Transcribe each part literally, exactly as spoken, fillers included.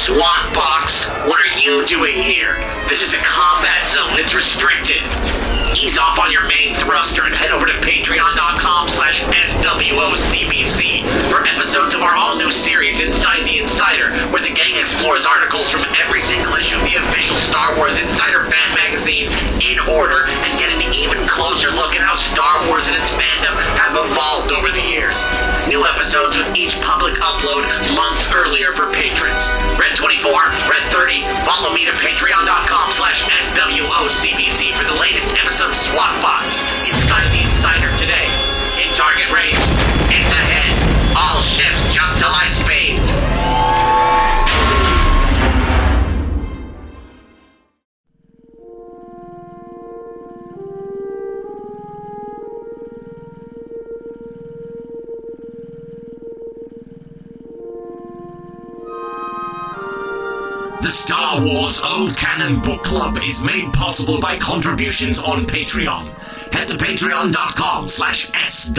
SWAT box, what are you doing here? This is a combat zone. It's restricted. Ease off on your main thruster and head over to patreon.com slash SWOCBC for episodes of our all-new series, Inside the Insider, where the gang explores articles from every single issue of the official Star Wars Insider fan magazine in order and get an even closer look at how Star Wars and its fandom have evolved over the years. New episodes with each public upload months earlier for patrons. Red twenty-four, Red thirty, follow me to patreon.com slash SWOCBC for the latest episode of SWAT Box, Inside the Insider today. In target range, it's ahead. All ships jump to light speed. The Star Wars Old Canon Book Club is made possible by contributions on Patreon. Head to patreon.com slash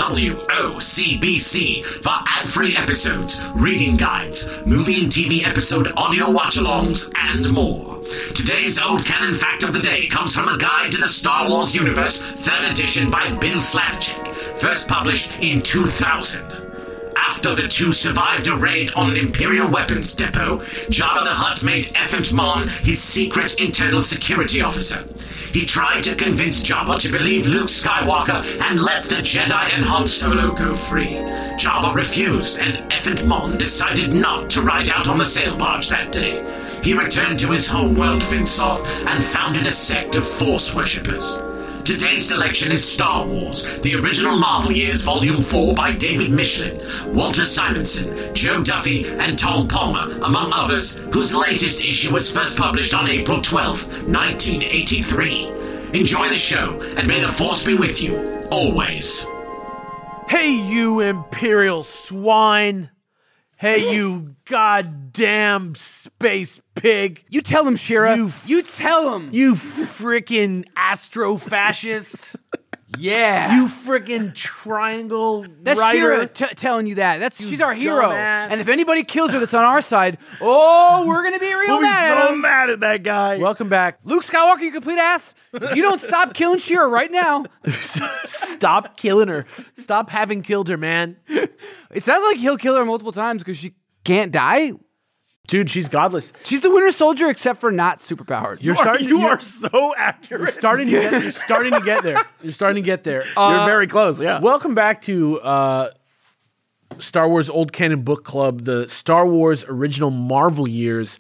SWOCBC for ad-free episodes, reading guides, movie and T V episode audio watch-alongs, and more. Today's Old Canon Fact of the Day comes from a Guide to the Star Wars Universe, third edition by Bill Slavchik, first published in two thousand. After the two survived a raid on an Imperial weapons depot, Jabba the Hutt made Effent Mon his secret internal security officer. He tried to convince Jabba to believe Luke Skywalker and let the Jedi and Han Solo go free. Jabba refused, and Effent Mon decided not to ride out on the sail barge that day. He returned to his homeworld Vinsoth and founded a sect of Force worshippers. Today's selection is Star Wars, the original Marvel Years Volume four by David Michelin, Walter Simonson, Joe Duffy, and Tom Palmer, among others, whose latest issue was first published on April twelfth, nineteen eighty-three. Enjoy the show, and may the Force be with you, always. Hey, you Imperial swine! Hey, you goddamn space pig! You tell him, Shira. You, you tell him. You frickin' astro-fascist. Yeah. You frickin' triangle That's writer. Shira t- telling you that. That's You She's our hero. dumbass. And if anybody kills her that's on our side, oh, we're going to be real We'll be mad at so him. mad at that guy. Welcome back. Luke Skywalker, you complete ass. If you don't stop killing Shira right now. Stop killing her. Stop having killed her, man. It sounds like he'll kill her multiple times because she can't die. Dude, she's godless. She's the Winter Soldier except for not superpowered. You're You are, starting. you you're, are so accurate. You're starting to get. You're starting to get there. You're starting to get there. Uh, You're very close, yeah. Welcome back to uh, Star Wars Old Canon Book Club, the Star Wars Original Marvel Years,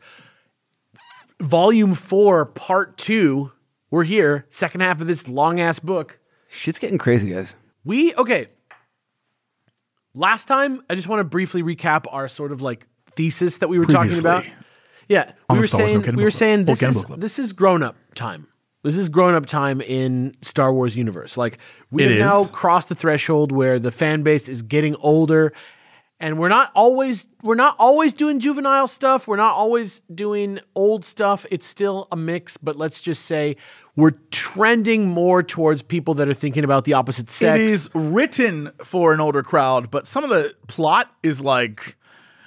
Volume Four, Part Two. We're here, second half of this long ass book. Shit's getting crazy, guys. We okay. Last time, I just want to briefly recap our sort of like thesis that we were talking about. Yeah, we On were the Star Wars saying Old Canon we were Book Club. saying Old this Canon is Book Club. this is grown up time. This is grown up time in Star Wars universe. Like we It have is. now crossed the threshold where the fan base is getting older, and we're not always we're not always doing juvenile stuff. We're not always doing old stuff. It's still a mix, but let's just say we're trending more towards people that are thinking about the opposite sex. It is written for an older crowd, but some of the plot is like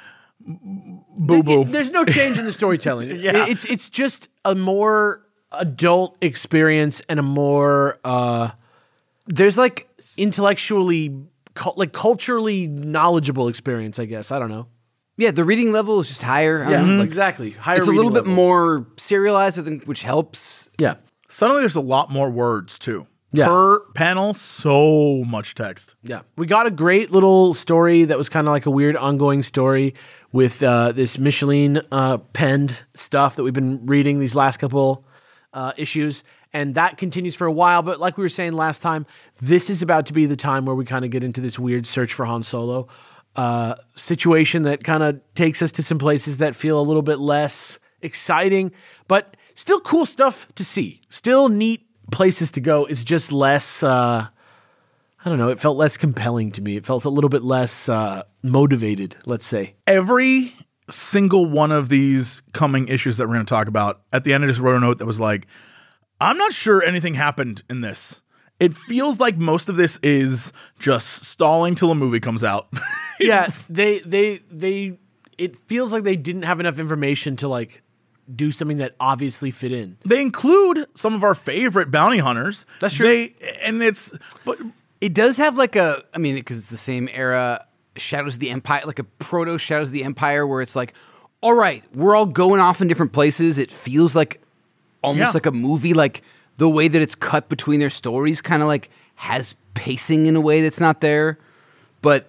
boo boo. There's no change in the storytelling. Yeah. It's it's just a more adult experience and a more uh, there's like intellectually cul- like culturally knowledgeable experience, I guess. I don't know. Yeah, the reading level is just higher. I Yeah, don't know, like, exactly. Higher it's a little reading bit level. more serialized, I think, which helps. Yeah. Suddenly there's a lot more words too. Yeah. Per panel, so much text. Yeah. We got a great little story that was kind of like a weird ongoing story with uh, this Michelin uh, penned stuff that we've been reading these last couple uh, issues. And that continues for a while. But like we were saying last time, this is about to be the time where we kind of get into this weird search for Han Solo uh, situation that kind of takes us to some places that feel a little bit less exciting, but still cool stuff to see. Still neat places to go. It's just less, uh, I don't know, it felt less compelling to me. It felt a little bit less uh, motivated, let's say. Every single one of these coming issues that we're going to talk about, at the end I just wrote a note that was like, I'm not sure anything happened in this. It feels like most of this is just stalling till a movie comes out. Yeah, they, they, they, it feels like they didn't have enough information to like do something that obviously fit in. They include some of our favorite bounty hunters. That's true. They, and it's, but It does have like a, I mean, because it's the same era, Shadows of the Empire, like a proto Shadows of the Empire, where it's like, all right, we're all going off in different places. It feels like almost Yeah. like a movie. Like the way that it's cut between their stories kind of like has pacing in a way that's not there. But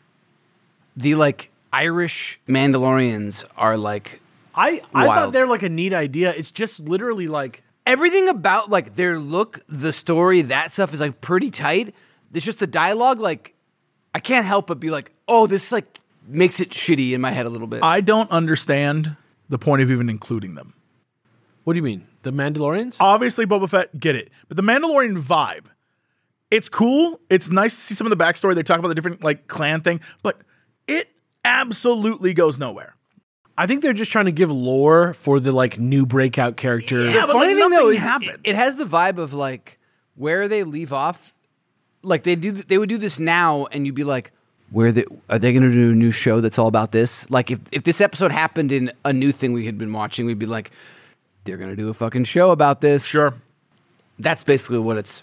the like Irish Mandalorians are like I, I thought Wild. they're like a neat idea. It's just literally like everything about like their look, the story, that stuff is like pretty tight. It's just the dialogue, like I can't help but be like, oh, this like makes it shitty in my head a little bit. I don't understand the point of even including them. what do you mean? The Mandalorians? Obviously, Boba Fett, get it. But the Mandalorian vibe, it's cool. It's nice to see some of the backstory. They talk about the different like clan thing, but it absolutely goes nowhere. I think they're just trying to give lore for the like new breakout character. Yeah, but Funny like, thing though nothing is happens. it, it has the vibe of like where they leave off. Like they do, they would do this now, and you'd be like, "Where they are they going to do a new show that's all about this?" Like if if this episode happened in a new thing we had been watching, we'd be like, "They're going to do a fucking show about this." Sure. That's basically what it's.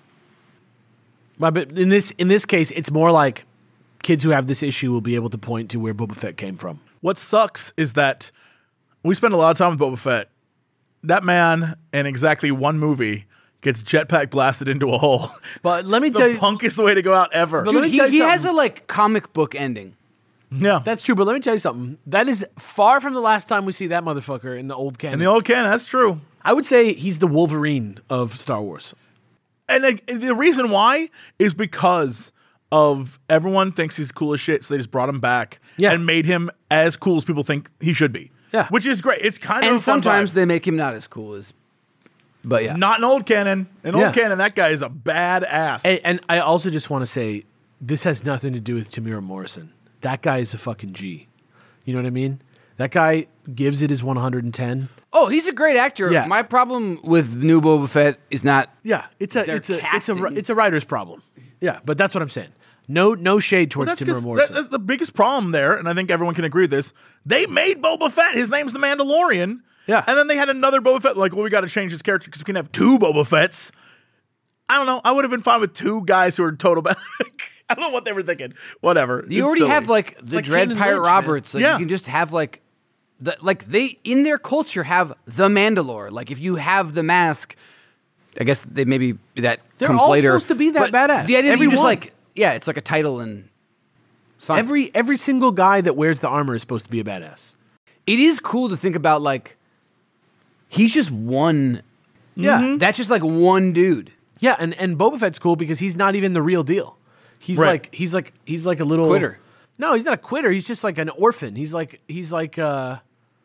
But in this in this case, it's more like kids who have this issue will be able to point to where Boba Fett came from. What sucks is that we spend a lot of time with Boba Fett. That man, in exactly one movie, gets jetpack blasted into a hole. But let me the tell you, punkest way to go out ever. But Dude, let me he, tell you he has a something. like comic book ending. yeah. that's true. But let me tell you something. That is far from the last time we see that motherfucker in the old canon. In the old canon, that's true. I would say he's the Wolverine of Star Wars. And the, the reason why is because of everyone thinks he's cool as shit, so they just brought him back Yeah. and made him as cool as people think he should be. Yeah. Which is great. It's kind of And a fun sometimes vibe. they make him not as cool as. But yeah, Not in old canon. In Yeah. old canon, that guy is a badass. And, and I also just want to say, this has nothing to do with Tamira Morrison. That guy is a fucking G. You know what I mean? That guy gives it his one hundred ten. oh, he's a great actor. Yeah. My problem with new Boba Fett is not. Yeah, it's a Their it's a it's a casting. it's a writer's problem. Yeah, but that's what I'm saying. No no shade towards that's, Tamira 'cause Morrison. that- that's the biggest problem there, and I think everyone can agree with this. They made Boba Fett. His name's the Mandalorian. Yeah. And then they had another Boba Fett. Like, well, we got to change his character because we can have two Boba Fetts. I don't know. I would have been fine with two guys who are total bad. I don't know what they were thinking. Whatever. You It's already silly. have like the like Dread Kanan Pirate Lynch, man. Roberts. Like Yeah. you can just have like the like they in their culture have the Mandalore. Like if you have the mask, I guess they maybe that They're comes all later. supposed to be that But badass. The idea that Every you just one. like yeah, it's like a title and it's fine. every every single guy that wears the armor is supposed to be a badass. It is cool to think about like he's just one. Yeah. That's just like one dude. Yeah, and, and Boba Fett's cool because he's not even the real deal. He's Right. like he's like he's like a little Quitter. No, he's not a quitter. He's just like an orphan. He's like he's like uh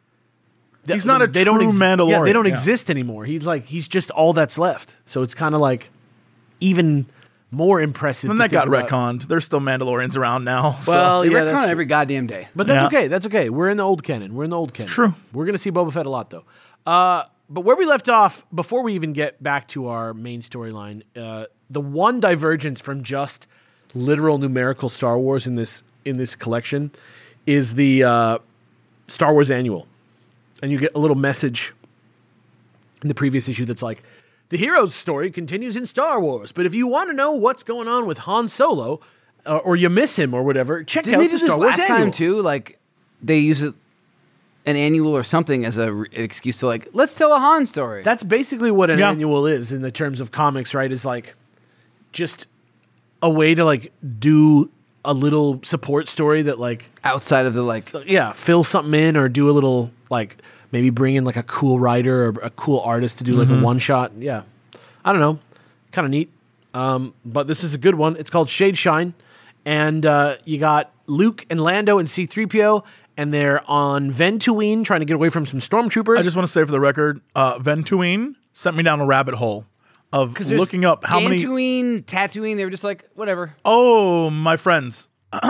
th- He's not a they don't true Yeah, they Mandalorian, don't yeah. exist anymore. He's like he's just all that's left. So it's kind of like even more impressive. And to that got think about. retconned. There's still Mandalorians around now. So. Well, They yeah, retcon that's it true. every goddamn day. But that's Yeah. okay. That's okay. We're in the old canon. We're in the old canon. true. We're going to see Boba Fett a lot, though. Uh, but where we left off, before we even get back to our main storyline, uh, the one divergence from just literal numerical Star Wars in this in this collection is the uh, Star Wars Annual, and you get a little message in the previous issue that's like, the hero's story continues in Star Wars, but if you want to know what's going on with Han Solo, uh, or you miss him or whatever, check Didn't out they the do this Star Wars last Annual. time too? Like they use it an annual or something as a re- excuse to like let's tell a Han story. That's basically what an Yeah. annual is in the terms of comics, right? Is like just a way to like do a little support story that like outside of the like yeah, fill something in or do a little like maybe bring in like a cool writer or a cool artist to do like a one shot. Yeah. I don't know. Kind of neat. Um, but this is a good one. It's called Shade Shine. And uh, you got Luke and Lando and C three P O, and they're on Ventuine trying to get away from some stormtroopers. I just want to say for the record, uh, Ventuine sent me down a rabbit hole of there's looking up how many. Dantooine, Tatooine. They were just like whatever. Oh, my friends.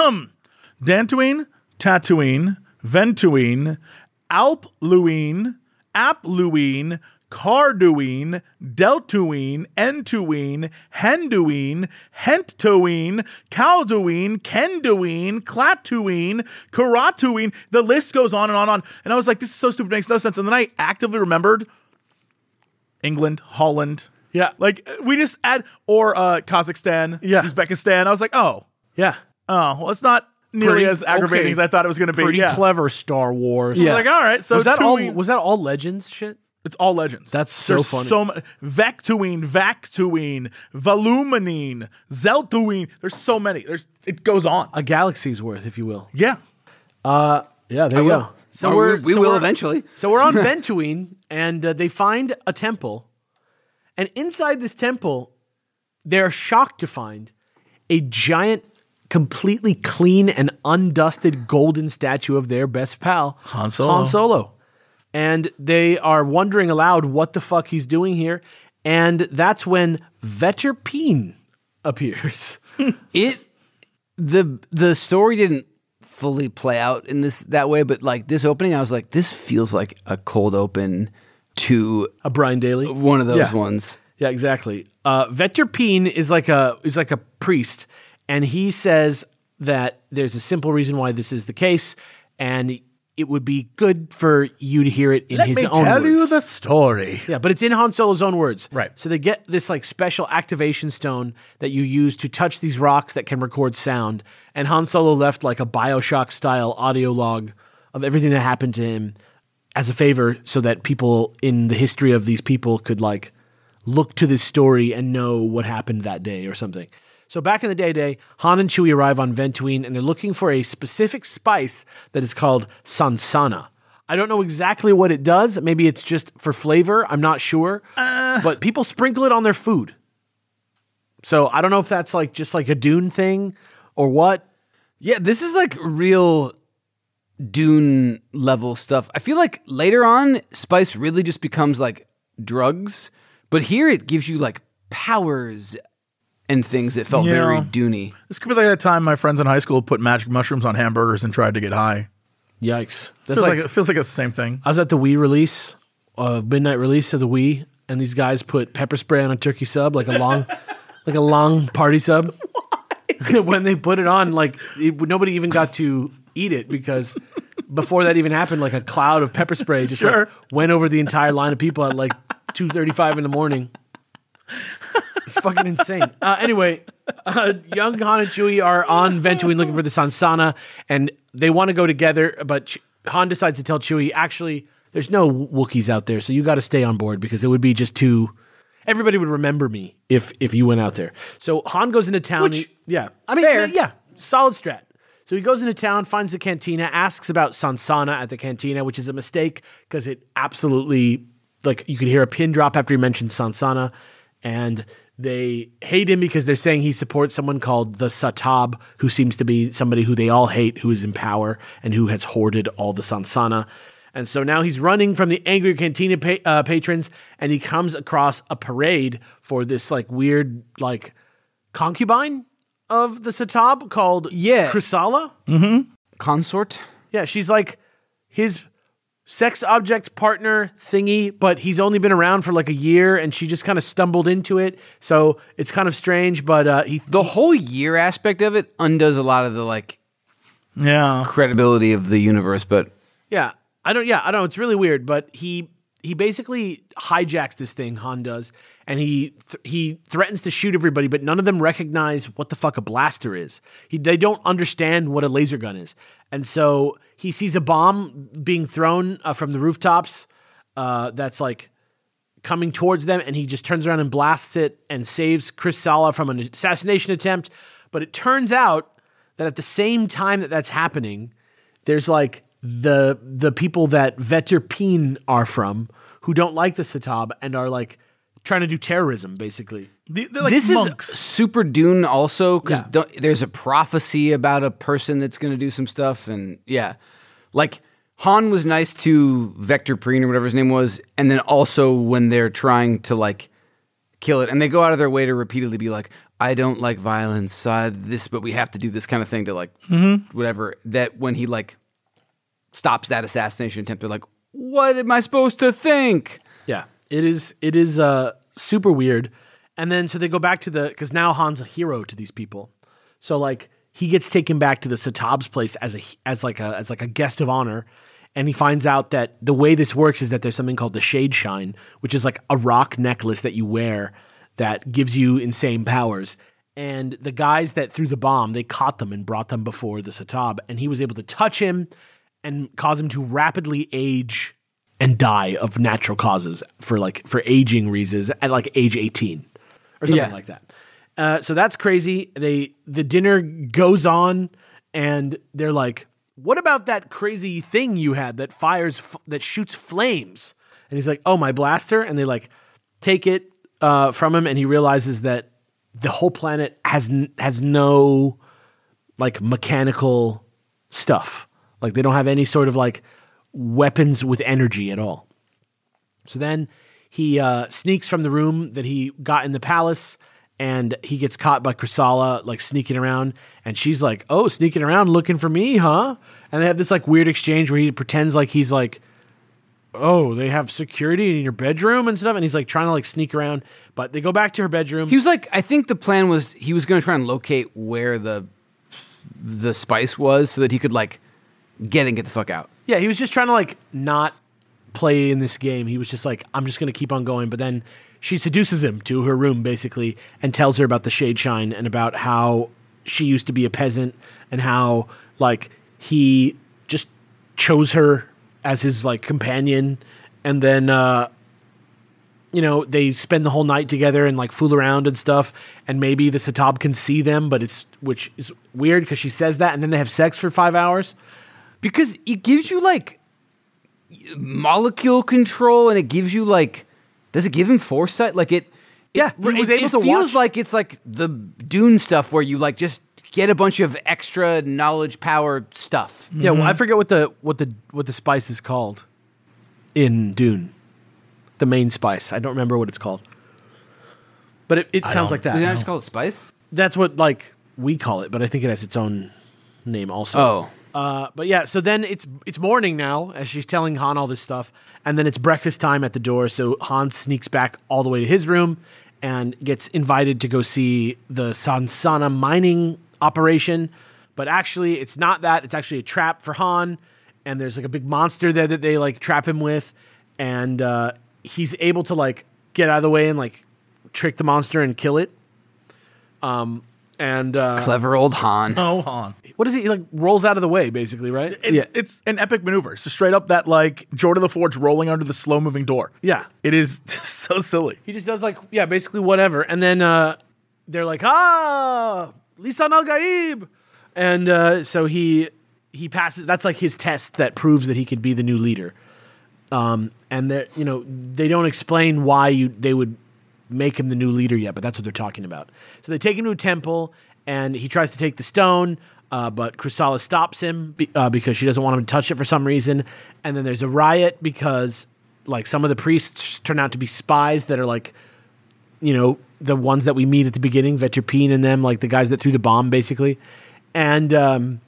Dantooine, Tatooine, Ventuine, Alpluine, Apluine, Carduine, Deltuine, Entuine, Henduine, Henttuine, Calduine, Kenduine, Clatuine, Karatuine. The list goes on and on and on. And I was like, this is so stupid, it makes no sense. And then I actively remembered England, Holland. Yeah. Like, we just add, or uh, Kazakhstan, Yeah. Uzbekistan. I was like, oh, Yeah. oh, well, it's not nearly Pretty- as aggravating okay. as I thought it was going to be. Pretty yeah. clever Star Wars. I was like, all right, so was that all? Tuine- Was that all Legends shit? It's all Legends. That's so There's funny. So much. Vectuine, Vactuine, Voluminine, Zeltuine. There's so many. There's It goes on. A galaxy's worth, if you will. Yeah. Yeah, there you will. go. So Or we're we- we so will we're- eventually. So we're on Ventuine, and uh, they find a temple, and inside this temple, they're shocked to find a giant, completely clean and undusted golden statue of their best pal, Han Solo. Han Solo. And they are wondering aloud what the fuck he's doing here, and that's when Vetter Peen appears. It the the story didn't fully play out in this that way, but like this opening, I was like, this feels like a cold open to A Brian Daly. one of those Yeah. ones. Yeah, exactly. Uh, Vetter Peen is like a is like a priest, and he says that there's a simple reason why this is the case, and it would be good for you to hear it in Let his me own tell words. you the story. Yeah, but it's in Han Solo's own words. Right. So they get this like special activation stone that you use to touch these rocks that can record sound. And Han Solo left like a BioShock style audio log of everything that happened to him as a favor so that people in the history of these people could like look to this story and know what happened that day or something. So back in the day, day, Han and Chewie arrive on Ventuine, and they're looking for a specific spice that is called Sansana. I don't know exactly what it does. Maybe it's just for flavor. I'm not sure. But people sprinkle it on their food. So I don't know if that's like just like a Dune thing or what. Yeah, this is like real Dune level stuff. I feel like later on, spice really just becomes like drugs, but here it gives you like powers and things that felt Yeah. very Dune-y. This could be like that time my friends in high school put magic mushrooms on hamburgers and tried to get high. Yikes. Feels That's like, like, it feels like it's the same thing. I was at the Wii release, uh, midnight release of the Wii, and these guys put pepper spray on a turkey sub, like a long, like a long party sub. When they put it on, like it, nobody even got to eat it because before that even happened, like a cloud of pepper spray just Sure. like, went over the entire line of people at like two thirty-five in the morning. It's fucking insane. Uh, anyway, uh, young Han and Chewie are on Ventuine looking for the Sansana, and they want to go together, but Ch- Han decides to tell Chewie, actually, there's no Wookiees out there, so you got to stay on board because it would be just too... Everybody would remember me if if you went out there. So Han goes into town. Which- he- yeah. I mean, fair. yeah, solid strat. So he goes into town, finds the cantina, asks about Sansana at the cantina, which is a mistake because it absolutely, like, you could hear a pin drop after he mentioned Sansana. And they hate him because they're saying he supports someone called the Satab, who seems to be somebody who they all hate, who is in power and who has hoarded all the Sansana. And so now he's running from the angry cantina pa- uh, patrons, and he comes across a parade for this like weird like concubine of the Satab called Yeah. Chrysala. Consort? Yeah, she's like his sex object partner thingy, but he's only been around for like a year, and she just kind of stumbled into it. So it's kind of strange, but uh, he The whole year aspect of it undoes a lot of the like Yeah. credibility of the universe, but Yeah, I don't. Yeah, I don't know. It's really weird, but he he basically hijacks this thing. Han does, and he th- he threatens to shoot everybody, but none of them recognize what the fuck a blaster is. He, they don't understand what a laser gun is, and so he sees a bomb being thrown uh, from the rooftops. Uh, that's like coming towards them, and he just turns around and blasts it and saves Chris Sala from an assassination attempt. But it turns out that at the same time that that's happening, there's like the the people that Vetter Peen are from who don't like the Satab and are like trying to do terrorism, basically. The- They're like this monks. is super Dune also because Yeah. there's a prophecy about a person that's going to do some stuff, and yeah, like Han was nice to Vector Preen or whatever his name was, and then also when they're trying to like kill it, and they go out of their way to repeatedly be like, "I don't like violence, uh, this, but we have to do this kind of thing to like whatever." That when he like stops that assassination attempt, they're like, "What am I supposed to think?" Yeah. It is it is uh, super weird. And then so they go back to the because now Han's a hero to these people. So like he gets taken back to the Satab's place as a as like a as like a guest of honor, and he finds out that the way this works is that there's something called the Shade Shine, which is like a rock necklace that you wear that gives you insane powers. And the guys that threw the bomb, they caught them and brought them before the Satab, and he was able to touch him and cause him to rapidly age and die of natural causes for like for aging reasons at like age eighteen or something Yeah. like that. Uh, so that's crazy. They the dinner goes on, and they're like, "What about that crazy thing you had that fires f- that shoots flames?" And he's like, "Oh, my blaster." And they like take it uh, from him, and he realizes that the whole planet has n- has no like mechanical stuff. Like they don't have any sort of like weapons with energy at all. So then he uh, sneaks from the room that he got in the palace, and he gets caught by Chrysala like sneaking around, and she's like, "Oh, sneaking around looking for me, huh?" And they have this like weird exchange where he pretends like he's like, "Oh, they have security in your bedroom and stuff," and he's like trying to like sneak around, but they go back to her bedroom. He was like, I think the plan was he was going to try and locate where the the spice was so that he could like get and get the fuck out. Yeah, he was just trying to like not play in this game. He was just like, I'm just going to keep on going. But then she seduces him to her room basically and tells her about the Shade Shine and about how she used to be a peasant and how like he just chose her as his like companion. And then, uh, you know, they spend the whole night together and like fool around and stuff. And maybe the Satab can see them, but it's, which is weird because she says that. And then they have sex for five hours. Because it gives you like molecule control, and it gives you like, does it give him foresight? Like it, Yeah, it, he was it, able it to feels watch- like it's like the Dune stuff where you like just get a bunch of extra knowledge, power stuff. Yeah, well, I forget what the what the what the spice is called in Dune. The main spice. I don't remember what it's called. But it, it sounds don't- like that. Isn't that just called spice? That's what like we call it, but I think it has its own name also. Oh. Uh, but yeah, so then it's it's morning now as she's telling Han all this stuff, and then it's breakfast time at the door. So Han sneaks back all the way to his room and gets invited to go see the Sansana mining operation. But actually, it's not that. It's actually a trap for Han, and there's like a big monster there that they like trap him with, and uh, he's able to like get out of the way and like trick the monster and kill it. Um, and uh, Clever old Han. Oh, Han. what is he? He like rolls out of the way, basically, right? It's, Yeah. it's an epic maneuver. So straight up that like Jordan the Forge rolling under the slow moving door. Yeah. It is so silly. He just does like, yeah, basically whatever. And then uh, they're like, ah, Lisan al Gaib. And uh, so he he passes. That's like his test that proves that he could be the new leader. Um, and they you know, they don't explain why you they would make him the new leader yet, but that's what they're talking about. So they take him to a temple, and he tries to take the stone, uh, but Chrysala stops him be, uh, because she doesn't want him to touch it for some reason. And then there's a riot because like some of the priests turn out to be spies that are like, you know, the ones that we meet at the beginning, Veterpine and them, like the guys that threw the bomb, basically. And um,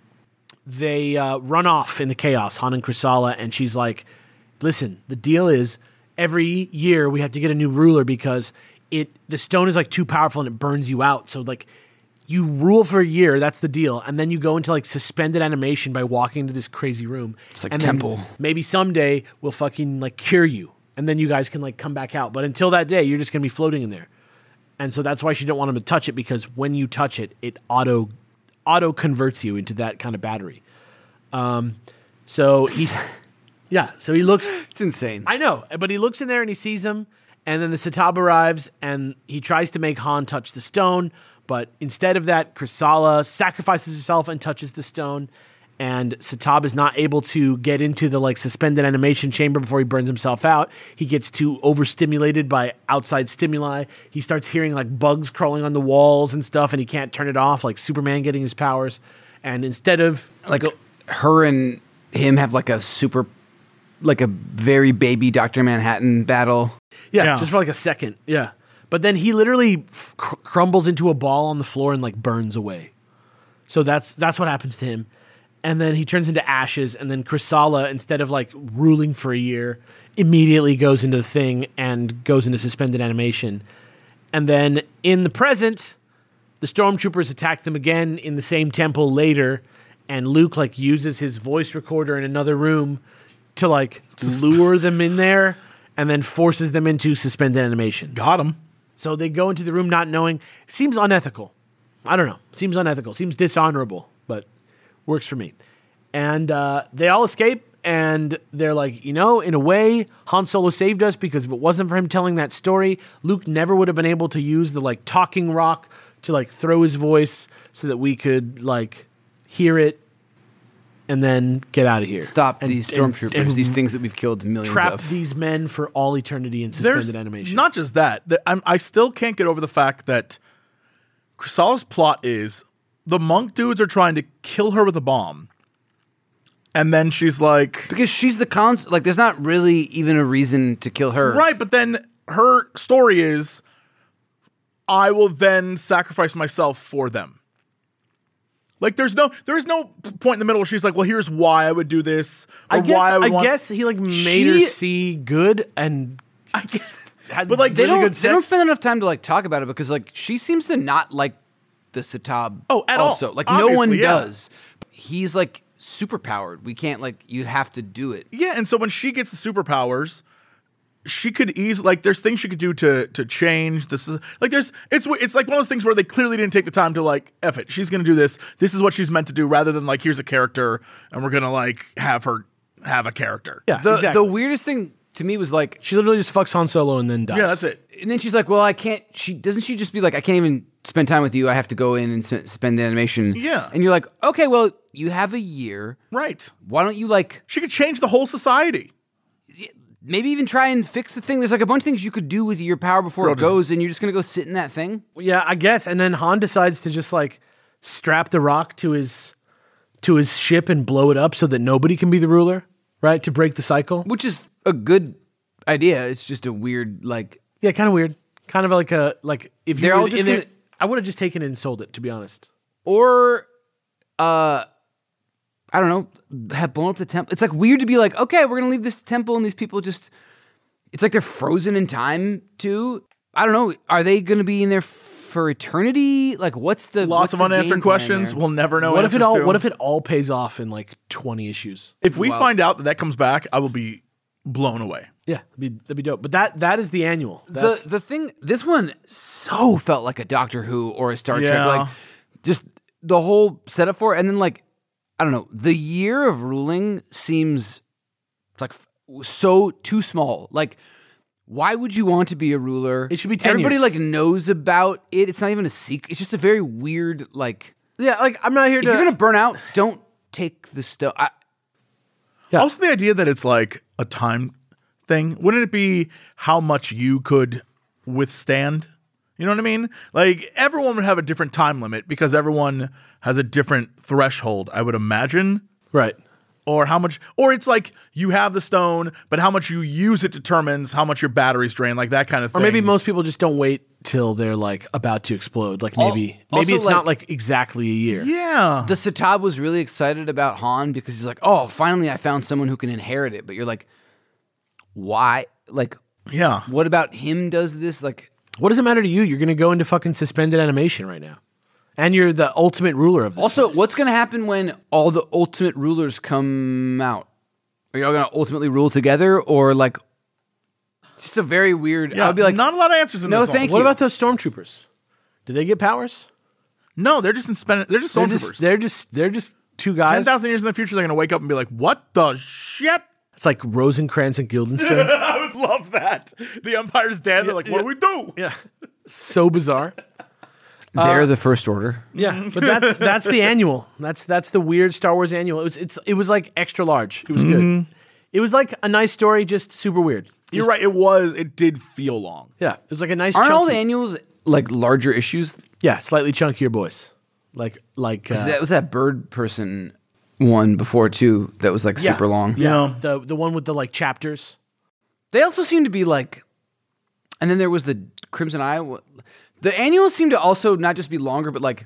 they uh, run off in the chaos, Han and Chrysala, and she's like, listen, the deal is every year we have to get a new ruler because it the stone is like too powerful and it burns you out. So like you rule for a year, that's the deal, and then you go into like suspended animation by walking into this crazy room. It's like and then temple. maybe someday we'll fucking like cure you, and then you guys can like come back out. But until that day, you're just gonna be floating in there. And so that's why she didn't want him to touch it, because when you touch it, it auto auto converts you into that kind of battery. Um, so he's yeah. So he looks. It's insane. I know, but he looks in there and he sees him, and then the Satab arrives and he tries to make Han touch the stone, but instead of that, Chrysala sacrifices herself and touches the stone, and Satab is not able to get into the like suspended animation chamber before he burns himself out. He gets too overstimulated by outside stimuli. He starts hearing like bugs crawling on the walls and stuff, and he can't turn it off, like Superman getting his powers. And instead of Like her and him have like a super, like a very baby Doctor Manhattan battle. Yeah, Yeah. just for like a second. Yeah. But then he literally f- cr- crumbles into a ball on the floor and like burns away. So that's that's what happens to him. and then he turns into ashes, and then Chrysala, instead of like ruling for a year, immediately goes into the thing and goes into suspended animation. And then in the present, the stormtroopers attack them again in the same temple later, and Luke like uses his voice recorder in another room to like lure them in there, and then forces them into suspended animation. Got him. So they go into the room not knowing. Seems unethical. I don't know. Seems unethical. Seems dishonorable, but works for me. And uh, they all escape, and they're like, you know, in a way, Han Solo saved us, because if it wasn't for him telling that story, Luke never would have been able to use the like talking rock to like throw his voice so that we could like hear it and then get out of here. Stop and, these and- stormtroopers, and these things that we've killed millions Trap of. these men for all eternity in suspended There's animation. not just that. that I'm, I still can't get over the fact that Chrysala's plot is the monk dudes are trying to kill her with a bomb. And then she's like... Because she's the cons. Like, there's not really even a reason to kill her. Right, but then her story is, I will then sacrifice myself for them. Like, there's no, there's no point in the middle where she's like, well, here's why I would do this. Or I guess why I, would I want... guess he like made She- her see good and I guess, had but like, They really don't. good They don't sex. spend enough time to like talk about it because like she seems to not like the Satab. Oh, at all. also. Like no one Obviously, yeah. does. He's like super powered. We can't like. You have to do it. yeah, and so when she gets the superpowers, she could easily like there's things she could do to to change this is like there's it's it's like one of those things where they clearly didn't take the time to like F it, she's gonna do this, this is what she's meant to do, rather than like here's a character and we're gonna like have her have a character. Yeah, The exactly. the weirdest thing to me was like, She literally just fucks Han Solo and then dies. Yeah, that's it. and then she's like, "Well, I can't." She doesn't. She just be like, "I can't even spend time with you. I have to go in and sp- spend the animation." Yeah. and you're like, "Okay, well, you have a year. Right. Why don't you like She could change the whole society. maybe even try and fix the thing?" There's like a bunch of things you could do with your power before Girl, it just- goes, and you're just gonna go sit in that thing. Yeah, I guess. And then Han decides to just like strap the rock to his to his ship and blow it up so that nobody can be the ruler, right? To break the cycle. Which is a good idea. It's just a weird, like, Yeah, kind of weird. Kind of like a like if you They're were all just in there, gonna- I would have just taken it and sold it, to be honest. or, uh, I don't know, have blown up the temple. It's like weird to be like, okay, we're gonna leave this temple, and these people just, it's like they're frozen in time too. I don't know. Are they gonna be in there for eternity? Like, what's the Lots what's of the unanswered game plan questions. there? We'll never know. What if it answers all to. what if it all pays off in like twenty issues? if we Wow. find out that that comes back, I will be blown away. Yeah, that'd be, that'd be dope. But that that is the annual. the That's, the thing, this one so felt like a Doctor Who or a Star Trek, Yeah. like just the whole setup for it. And then like, I don't know, the year of ruling seems like f- so too small. Like, why would you want to be a ruler? It should be ten Everybody years. like knows about it. It's not even a secret. It's just a very weird, like, yeah, like I'm not here if to. you're gonna burn out, don't take the stuff. I, Yeah. Also, the idea that it's like a time thing, wouldn't it be how much you could withstand? You know what I mean? Like, everyone would have a different time limit because everyone has a different threshold, I would imagine. right. Or how much, or it's like you have the stone, but how much you use it determines how much your batteries drain, like that kind of Or thing. maybe most people just don't wait till they're like about to explode. Like Al- maybe also, maybe it's like- not like exactly a year. Yeah. the Satab was really excited about Han because he's like, oh, finally I found someone who can inherit it. But you're like, why? Like, Yeah. what about him does this? Like, What does it matter to you? You're gonna go into fucking suspended animation right now, and you're the ultimate ruler of this. also, place. what's going to happen when all the ultimate rulers come out? Are y'all going to ultimately rule together, or like, just a very weird? Yeah, I'd be like, not a lot of answers in no, this one. thank What you. about those stormtroopers? Do they get powers? No, they're just in spend- They're just They're stormtroopers. just they're just they're just two Ten guys. thousand years in the future, they're going to wake up and be like, "What the shit?" It's like Rosencrantz and Guildenstern. I would love that. The Empire's dead. They're like, "What do we do?" Yeah, so bizarre. They're the First Order. Yeah, but that's that's the annual. That's that's the weird Star Wars annual. It was it's it was like extra large. It was good. It was like a nice story, just super weird. You're right. It was. It did feel long. Yeah, it was like a nice. Aren't all the chunky- annuals like larger issues? Yeah, slightly chunkier boys. Like like uh, That was that bird person one before too. That was like yeah, super long. Yeah, Yeah. the the one with the like chapters. They also seem to be like, and then there was the Crimson Eye. The annuals seem to also not just be longer, but like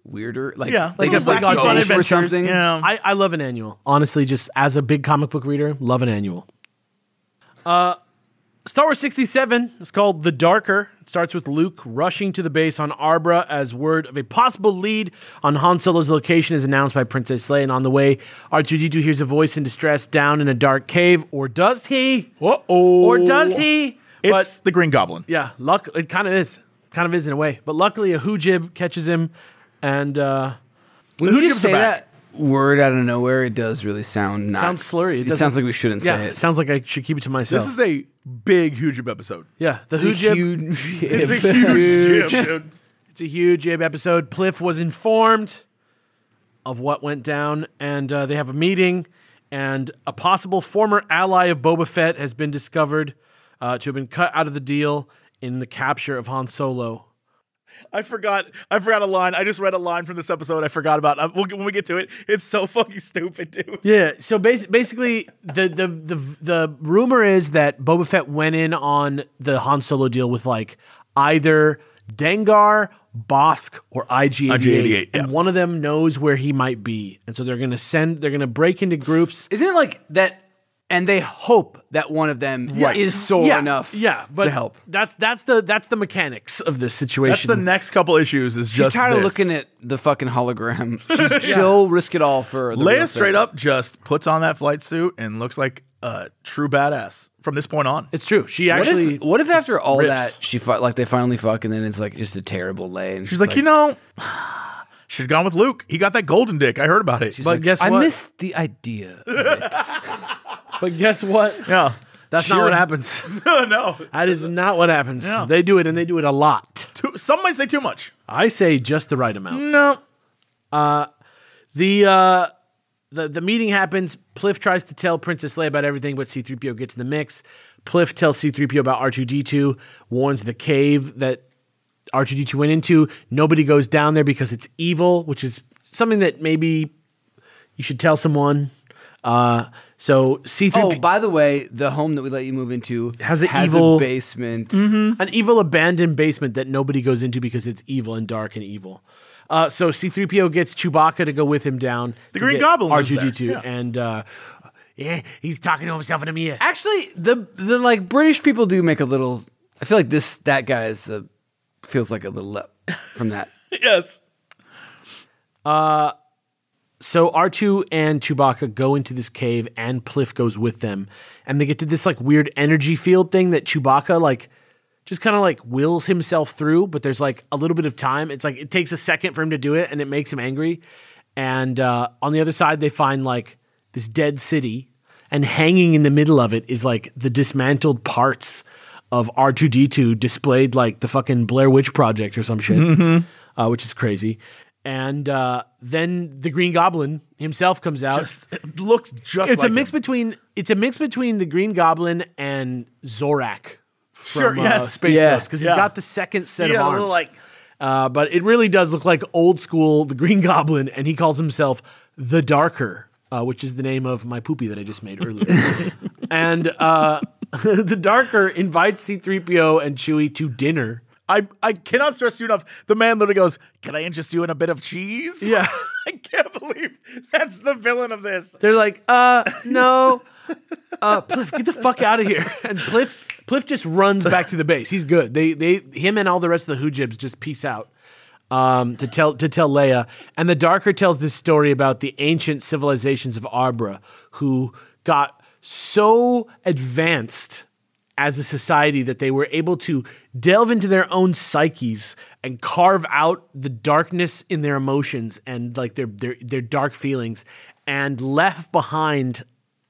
weirder. Like, Yeah, they like just a like wacky go fun for adventures, something. yeah. I, I love an annual. Honestly, just as a big comic book reader, love an annual. Uh, Star Wars sixty-seven is called The Darker. It starts with Luke rushing to the base on Arbra as word of a possible lead on Han Solo's location is announced by Princess Leia. And on the way, R two D two hears a voice in distress down in a dark cave. Or does he? Whoa. Or does he? It's But the Green Goblin. yeah, luck. It kind of is. Kind of is in a way. But luckily, a Hoojib catches him. And uh, When you Hoojibs just say are back. that word out of nowhere, it does really sound not. Sounds slurry. It It, doesn't- sounds like we shouldn't yeah, say it it. sounds like I should keep it to myself. This is a big Hoojib episode. yeah, the It's a Hoojib. huge- It's a huge jib, dude. It's a huge Jib episode. Pliff was informed of what went down, and uh, they have a meeting, and a possible former ally of Boba Fett has been discovered uh, to have been cut out of the deal in the capture of Han Solo. I forgot. I forgot a line. I just read a line from this episode. I forgot about. Uh, we'll, when we get to it, it's so fucking stupid, dude. Yeah, so bas- basically, the, the the the rumor is that Boba Fett went in on the Han Solo deal with like either Dengar, Bosk, or I G I G eighty-eight, eighty-eight, and yeah. one of them knows where he might be, and so they're gonna send. They're gonna break into groups. Isn't it like that? And they hope that one of them is sore yeah, enough yeah, but to help. That's that's the that's the mechanics of this situation. That's the next couple issues. Is She's just tired this. of looking at the fucking hologram. She's, She'll risk it all for the real Leia straight thing. up just puts on that flight suit and looks like a true badass from this point on. It's true. She What actually. if, what if after all rips. that she fu- like they finally fuck and then it's like just a terrible lay and She's like, you know, should have gone with Luke. He got that golden dick. I heard about it. but guess I what? missed the idea. Of it. But guess what? yeah, That's not Sure. what happens. no, That is not what happens. Yeah. They do it, and they do it a lot. too, some might say too much. I say just the right amount. No, The uh, the the meeting happens. Pliff tries to tell Princess Leia about everything, but C three P O gets in the mix. Pliff tells C three P O about R two D two, warns the cave that R two D two went into. Nobody goes down there because it's evil, which is something that maybe you should tell someone. Uh, so C three P O Oh, by the way, the home that we let you move into Has an has evil- a basement. an evil abandoned basement that nobody goes into because it's evil and dark and evil. Uh, so C three P O gets Chewbacca to go with him down. The to Green get Goblin R lives two there, D two, yeah. and uh, yeah, he's talking to himself in a mirror. Actually, the the like British people do make a little. I feel like this that guy is a, feels like a little up from that. yes. So R two and Chewbacca go into this cave, and Pliff goes with them, and they get to this like weird energy field thing that Chewbacca like just kind of like wills himself through, but there's like a little bit of time. It's like it takes a second for him to do it, and it makes him angry. And uh, on the other side, they find like this dead city, and hanging in the middle of it is like the dismantled parts of R two D two displayed like the fucking Blair Witch Project or some shit, uh, which is crazy. And uh, then the Green Goblin himself comes out. Just, it looks just. it's like a mix him. between it's a mix between the Green Goblin and Zorak from Sure, uh, yes. Space Yeah. Ghost because Yeah. he's got the second set Yeah, of a arms. little like- uh, but it really does look like old school the Green Goblin, and he calls himself the Darker, uh, which is the name of my poopy that I just made earlier. and uh, the Darker invites C three P O and Chewie to dinner. I, I cannot stress you enough. The man literally goes, "Can I interest you in a bit of cheese?" Yeah. I can't believe that's the villain of this. They're like, uh, no, uh, Pliff, get the fuck out of here. And Pliff, Pliff just runs back to the base. He's good. They, they, him and all the rest of the Hoojibs just peace out um, to tell to tell Leia. And the Darker tells this story about the ancient civilizations of Arbra, who got so advanced as a society that they were able to delve into their own psyches and carve out the darkness in their emotions and like their their their dark feelings, and left behind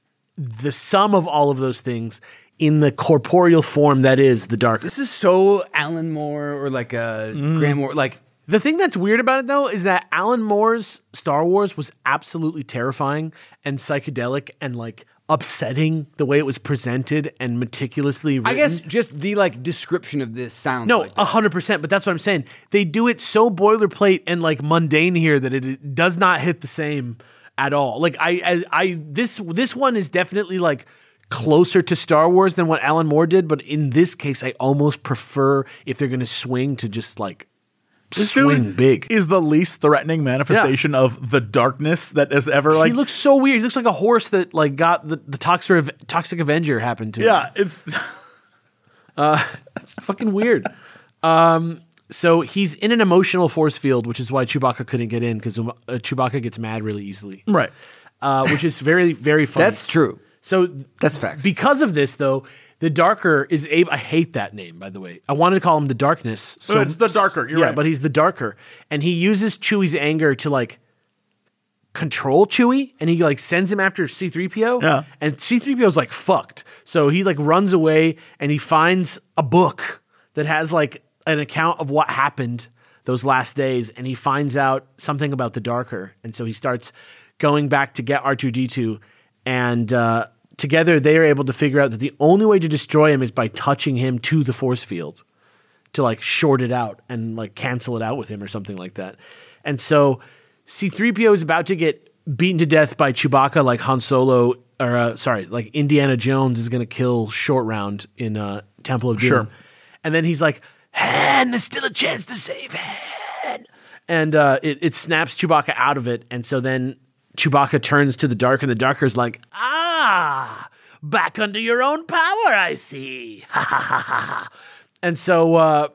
the sum of all of those things in the corporeal form that is the dark. This is so Alan Moore or like a Grant Moore. Like The thing that's weird about it, though, is that Alan Moore's Star Wars was absolutely terrifying and psychedelic and like upsetting the way it was presented and meticulously written. I guess just the like description of this sounds No, like a that. hundred percent. But that's what I'm saying. They do it so boilerplate and like mundane here that it, it does not hit the same at all. Like I, I, I, this this one is definitely like closer to Star Wars than what Alan Moore did. But in this case, I almost prefer if they're going to swing to just like This swing dude big. is the least threatening manifestation of the darkness that has ever like. He looks so weird. He looks like a horse that like got the, the toxic toxic Avenger happened to him. yeah, it's It's fucking weird. Um, so he's in an emotional force field, which is why Chewbacca couldn't get in because uh, Chewbacca gets mad really easily, right. uh, which is very, very funny. That's true. So That's facts. because of this, though, the Darker is able. I hate that name, by the way. I wanted to call him the Darkness. So Oh, it's the Darker, you're yeah, right. but he's the Darker, and he uses Chewie's anger to like control Chewie, and he like sends him after C three P O. Yeah. And C three P O is like fucked. So he like runs away, and he finds a book that has like an account of what happened those last days, and he finds out something about the Darker, and so he starts going back to get R two D two, and uh, together they are able to figure out that the only way to destroy him is by touching him to the force field to like short it out and like cancel it out with him or something like that. And so C three P O is about to get beaten to death by Chewbacca like Han Solo, or uh, sorry, like Indiana Jones is going to kill Short Round in uh, Temple of Doom. Sure. And then he's like, Han, there's still a chance to save Han. And uh, it, it snaps Chewbacca out of it. And so then Chewbacca turns to the Dark, and the Darker's like, ah, back under your own power, I see. Ha ha ha ha. And so uh,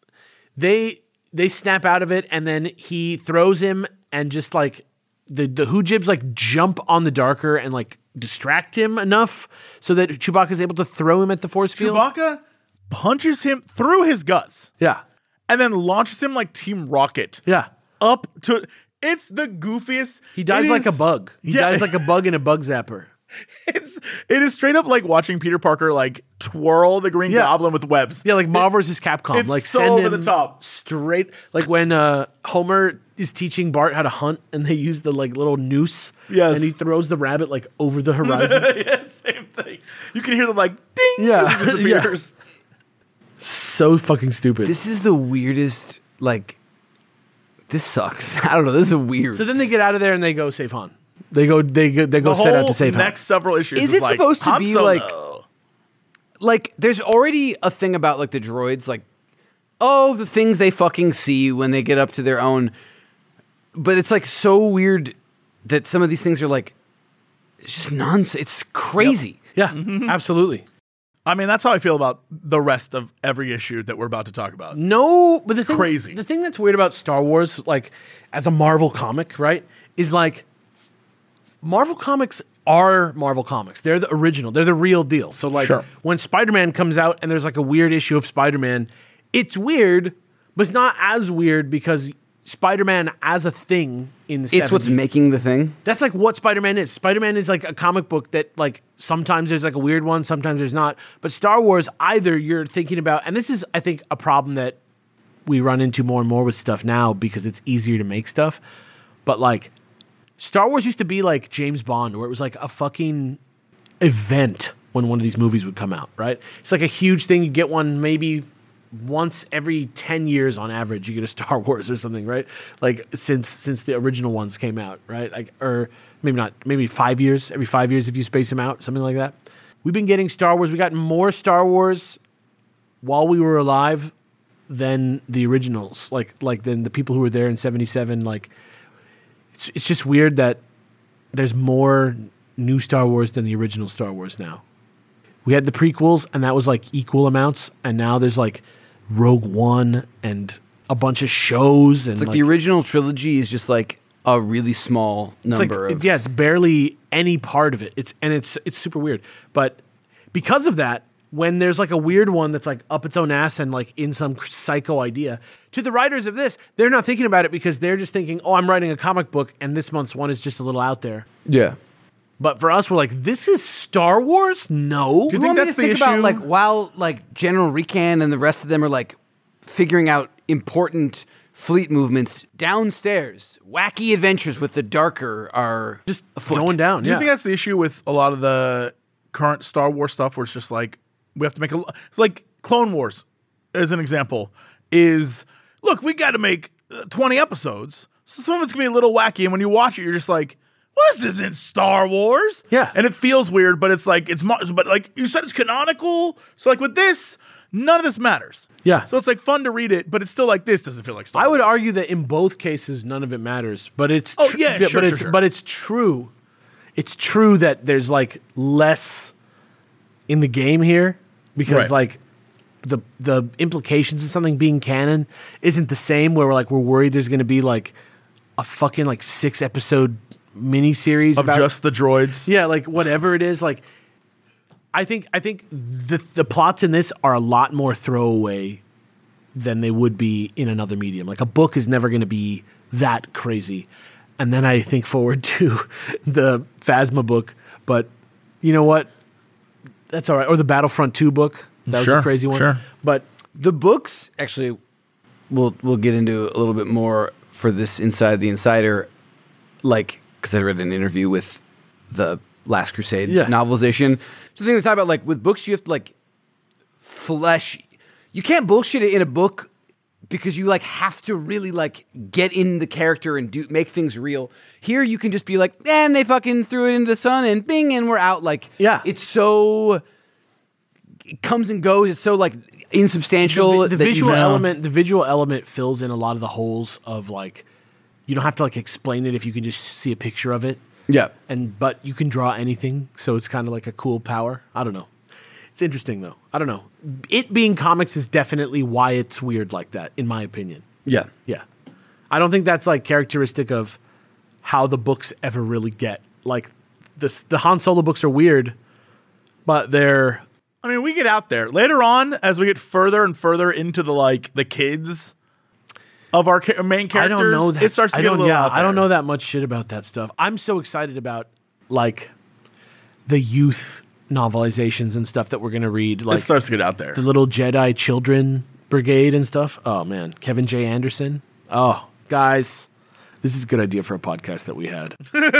they they snap out of it, and then he throws him, and just like the the Hoojibs like jump on the Darker and like distract him enough so that Chewbacca's able to throw him at the force field. Chewbacca punches him through his guts Yeah, and then launches him like Team Rocket. yeah. Up to it's the goofiest. He dies it like is- a bug. He Yeah. dies like a bug in a bug zapper. It's it is straight up like watching Peter Parker like twirl the Green Yeah. Goblin with webs. Yeah, like Marvel versus Capcom. it's like so send over him the top. straight. Like when uh, Homer is teaching Bart how to hunt, and they use the like little noose. Yes. and he throws the rabbit like over the horizon. Yeah, same thing. You can hear the like ding Yeah. as it disappears. So fucking stupid. This is the weirdest, like, this sucks. I don't know. This is weird. so then they get out of there and they go save Han. They go. They go. They go The set out whole to save Han. next several issues Is is it like, supposed to Han be, Solo. like- like, there's already a thing about, like, the droids, like, oh, the things they fucking see when they get up to their own. But it's, like, so weird that some of these things are, like, it's just nonsense. It's crazy. Yeah, Mm-hmm. absolutely. I mean, that's how I feel about the rest of every issue that we're about to talk about. No, but the thing, Crazy. The thing that's weird about Star Wars, like as a Marvel comic, right, is like Marvel comics are Marvel comics. They're the original. They're the real deal. So like Sure. when Spider-Man comes out and there's like a weird issue of Spider-Man, it's weird, but it's not as weird because Spider-Man as a thing in the It's what's seventies. making the thing. That's like what Spider-Man is. Spider-Man is like a comic book that like sometimes there's like a weird one, sometimes there's not. But Star Wars, either you're thinking about, and this is I think a problem that we run into more and more with stuff now because it's easier to make stuff. But like Star Wars used to be like James Bond, where it was like a fucking event when one of these movies would come out, right? It's like a huge thing. You get one maybe once every ten years on average, you get a Star Wars or something, right? Like since since the original ones came out, right? Like or maybe not, maybe five years, every five years if you space them out, something like that. We've been getting Star Wars. We got more Star Wars while we were alive than the originals. Like like than the people who were there in seventy-seven. Like it's it's just weird that there's more new Star Wars than the original Star Wars now. We had the prequels, and that was like equal amounts, and now there's like Rogue One and a bunch of shows. And It's like, the original trilogy is just like a really small it's like, number of. yeah, it's barely any part of it. It's and it's it's super weird. But because of that, when there's like a weird one that's like up its own ass and like in some psycho idea, to the writers of this, they're not thinking about it because they're just thinking, oh, I'm writing a comic book, and this month's one is just a little out there. Yeah. But for us, we're like, this is Star Wars? No. Do you You think want me that's to the think about issue? like while like General Recan and the rest of them are like figuring out important fleet movements downstairs, wacky adventures with the Darker are just afoot. going down. Do you yeah. think that's the issue with a lot of the current Star Wars stuff, where it's just like we have to make a like Clone Wars, as an example, is look, we got to make uh, twenty episodes, so some of it's gonna be a little wacky, and when you watch it, you're just like, well, this isn't Star Wars. Yeah. And it feels weird, but it's like, it's, mo- but like you said, it's canonical. So like with this, None of this matters. Yeah. So it's like fun to read it, but it's still like this doesn't feel like Star I would Wars. argue that in both cases, none of it matters. But it's Oh, tr- yeah, sure, but sure, it's sure. but it's true. It's true that there's like less in the game here because Right. like the the implications of something being canon isn't the same. Where we're like we're worried there's going to be like a fucking like six episode miniseries Of about just the droids. yeah, like whatever it is. Like I think I think the the plots in this are a lot more throwaway than they would be in another medium. Like a book is never going to be that crazy. And then I think forward to the Phasma book, but you know what? That's all right. Or the Battlefront two book. That was Sure, a crazy one. sure. But The books, actually, we'll we'll get into a little bit more for this Inside the Insider, like, because I read an interview with the Last Crusade Yeah. novelization. So the thing they talk about, like, with books, you have to, like, flesh. You can't bullshit it in a book because you, like, have to really, like, get in the character and do make things real. Here, you can just be like, eh, and they fucking threw it into the sun and bing, and we're out. Like, Yeah. it's so... It comes and goes. It's so, like, insubstantial. the, the that you visual know. element, the visual element fills in a lot of the holes of like, you don't have to like explain it if you can just see a picture of it. Yeah. And but you can draw anything, so it's kind of like a cool power. I don't know. It's interesting though. I don't know. It being comics is definitely why it's weird like that, in my opinion. Yeah. Yeah, I don't think that's like characteristic of how the books ever really get. Like the the Han Solo books are weird, but they're I mean, we get out there later on as we get further and further into the like the kids of our ca- main I characters. don't know that. It starts to I get a don't, little yeah, out there. I don't know that much shit about that stuff. I'm so excited about like the youth novelizations and stuff that we're gonna read. Like It starts to get out there. the little Jedi Children Brigade and stuff. Oh man, Kevin J. Anderson. Oh, guys, this is a good idea for a podcast that we had.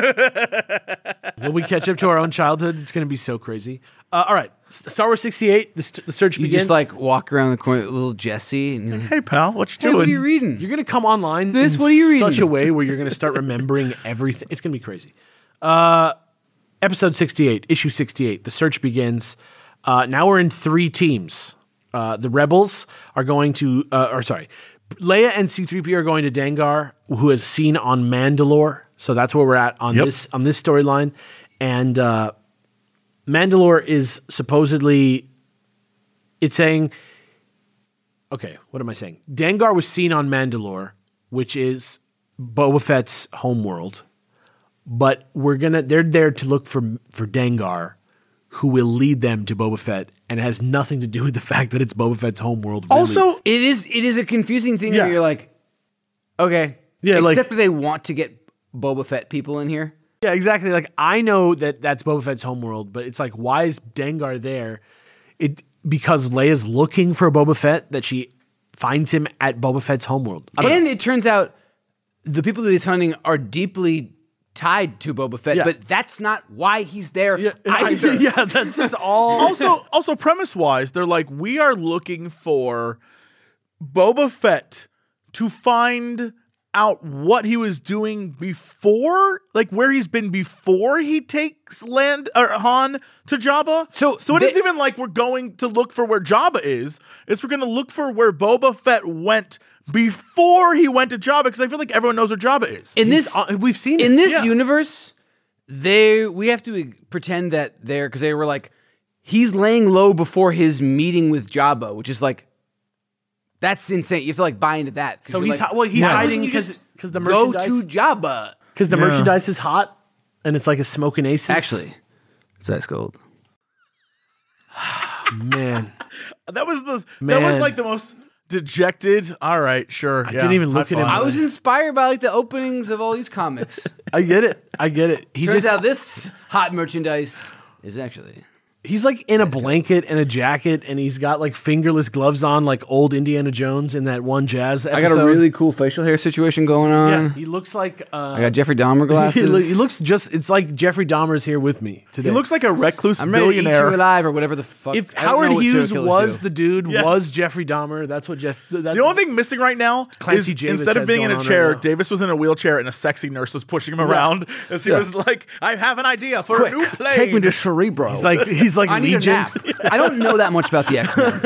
When we catch up to our own childhood, it's going to be so crazy. Uh, all right, S- Star Wars sixty-eight. The, st- the search You begins. just like walk around the corner with little Jesse and you're like, Hey pal, what you hey, doing? what are you reading? You're going to come online This, in what are you such reading? a way where you're going to start remembering everything. It's going to be crazy. Uh, episode sixty-eight, issue sixty-eight. The search begins. Uh, now we're in three teams. Uh, the rebels are going to, uh, or sorry, Leia and C three P O are going to Dengar, who is seen on Mandalore. So that's where we're at on Yep. this on this storyline. And uh, Mandalore is supposedly, it's saying, okay, what am I saying? Dengar was seen on Mandalore, which is Boba Fett's homeworld. But we're gonna they're there to look for for Dengar, who will lead them to Boba Fett, and it has nothing to do with the fact that it's Boba Fett's homeworld. Really. Also, It is it is a confusing thing Yeah. where you're like, okay. Yeah, like- Except that they want to get Boba Fett people in here. yeah, exactly. Like I know that that's Boba Fett's homeworld, but it's like, why is Dengar there? It because Leia's looking for Boba Fett, that she finds him at Boba Fett's homeworld. I don't And know. it turns out the people that he's hunting are deeply tied to Boba Fett, Yeah. but that's not why he's there yeah, either. yeah, that's just all. also, also premise wise, they're like, we are looking for Boba Fett to find out what he was doing before, like where he's been before he takes land or Han to Jabba. So so it they- isn't even like we're going to look for where Jabba is. It's we're going to look for where Boba Fett went before he went to Jabba, because I feel like everyone knows where Jabba is. In this, uh, we've seen in it. this Yeah. universe, they we have to pretend that they're because they were like he's laying low before his meeting with Jabba, which is like that's insane. You have to like buy into that. 'cause So you're he's like, hi- well, he's why hiding wouldn't you 'cause- just 'cause the go merchandise- to Jabba. Because the Yeah. merchandise is hot, and it's like a smoking aces. Actually, it's ice cold. man, That was the that was Man. like the most dejected. All right, sure. I didn't even look at him. I was inspired by like the openings of all these comics. I get it. I get it. He Turns just out this hot merchandise is actually he's like in a blanket and a jacket, and he's got like fingerless gloves on, like old Indiana Jones in that one Jazz episode. I got a really cool facial hair situation going on. yeah. He looks like uh, I got Jeffrey Dahmer he, glasses. lo- he looks just. It's like Jeffrey Dahmer's here with me today. He looks like a recluse I'm ready to eat billionaire. you alive or whatever the fuck. if I don't Howard know what serial Hughes killers was do. the dude, Yes. was Jeffrey Dahmer. That's what Jeff. That, The only thing missing right now Clancy is Javis instead of has being in going a on chair, right now. Davis was in a wheelchair and a sexy nurse was pushing him around as he Yeah. was like, I have an idea for Quick, a new plane. take me to Cerebro. He's like he's He's like I need a Legion. nap. I don't know that much about the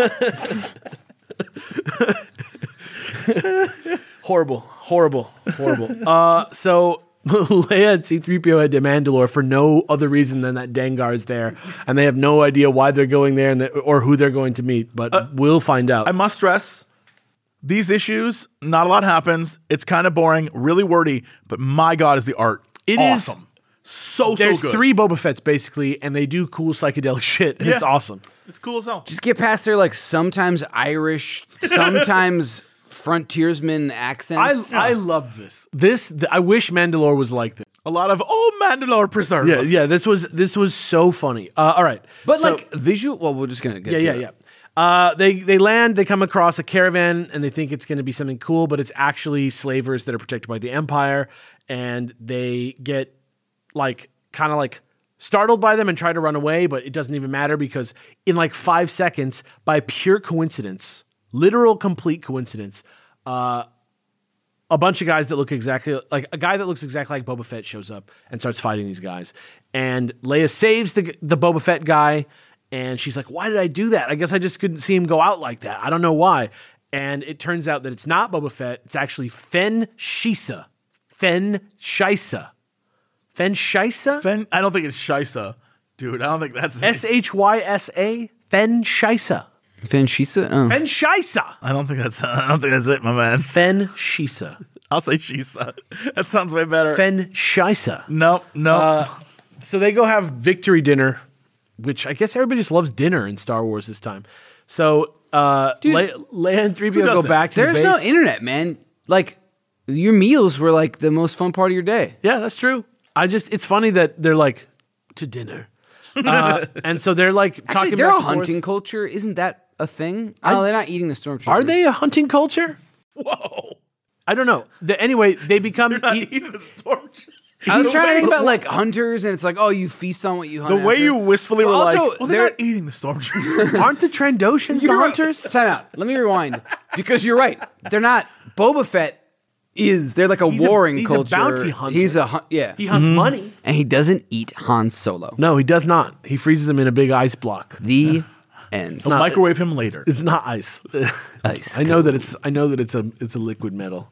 X-Men. Horrible, horrible, horrible. uh, so Leia and C three P O head to Mandalore for no other reason than that Dengar's there, and they have no idea why they're going there and the, or who they're going to meet. But uh, we'll find out. I must stress, these issues, not a lot happens. It's kind of boring, really wordy, but my God, is the art It is- awesome. So, There's so good. three Boba Fett's basically, and they do cool psychedelic shit. And Yeah. It's awesome. It's cool as hell. Just get past their like sometimes Irish, sometimes frontiersman I accents. I love this. This th- I wish Mandalore was like this. A lot of, oh, Mandalore preserve Yeah, us. yeah. This was this was so funny. Uh, all right, but So- like visual. Well, we're just gonna get. yeah, to yeah, it. yeah. Uh, they they land. They come across a caravan, and they think it's going to be something cool, but it's actually slavers that are protected by the Empire, and they get like kind of like startled by them and try to run away, but it doesn't even matter because in like five seconds, by pure coincidence, literal complete coincidence, uh, a bunch of guys that look exactly like a guy that looks exactly like Boba Fett shows up and starts fighting these guys. And Leia saves the the Boba Fett guy, and she's like, "Why did I do that? I guess I just couldn't see him go out like that. I don't know why." And it turns out that it's not Boba Fett; it's actually Fen Shisa. Fen Shisa. Fen Shisa? Fen, I don't think it's Shisa. Dude, I don't think that's S H Y S A? Fen Shisa. Fen Shisa. Oh. Fen Shisa. I don't think that's I don't think that's it, my man. Fen Shisa. I'll say Shisa. That sounds way better. Fen Shisa. no, no. Uh, so they go have victory dinner, which I guess everybody just loves dinner in Star Wars this time. So uh, Le- Leia and three P O go doesn't? back to There's the no base. internet, man. Like your meals were like the most fun part of your day. Yeah, that's true. I just, it's funny that they're like, to dinner. Uh, and so they're like Actually, talking they're back a and forth. hunting culture. Isn't that a thing? Oh, they're not eating the stormtroopers. Are they a hunting culture? Whoa. I don't know. The, anyway, they become. Not eat- even the storm. I was The trying to way- think about like hunters, and it's like, oh, you feast on what you hunt. The way after. you wistfully were Well, like, also, well, they're, they're- not eating the stormtroopers. aren't the Trandoshans the You're right. hunters? Time out. Let me rewind because you're right. They're not. Boba Fett is. They're like a He's a- warring he's a culture. bounty hunter. He's a hun- yeah, He hunts money. and he doesn't eat Han Solo. No, he does not. He freezes them in a big ice block. The end. I'll microwave him later. It's not ice. Ice I know that it's. I know that it's a. It's a liquid metal.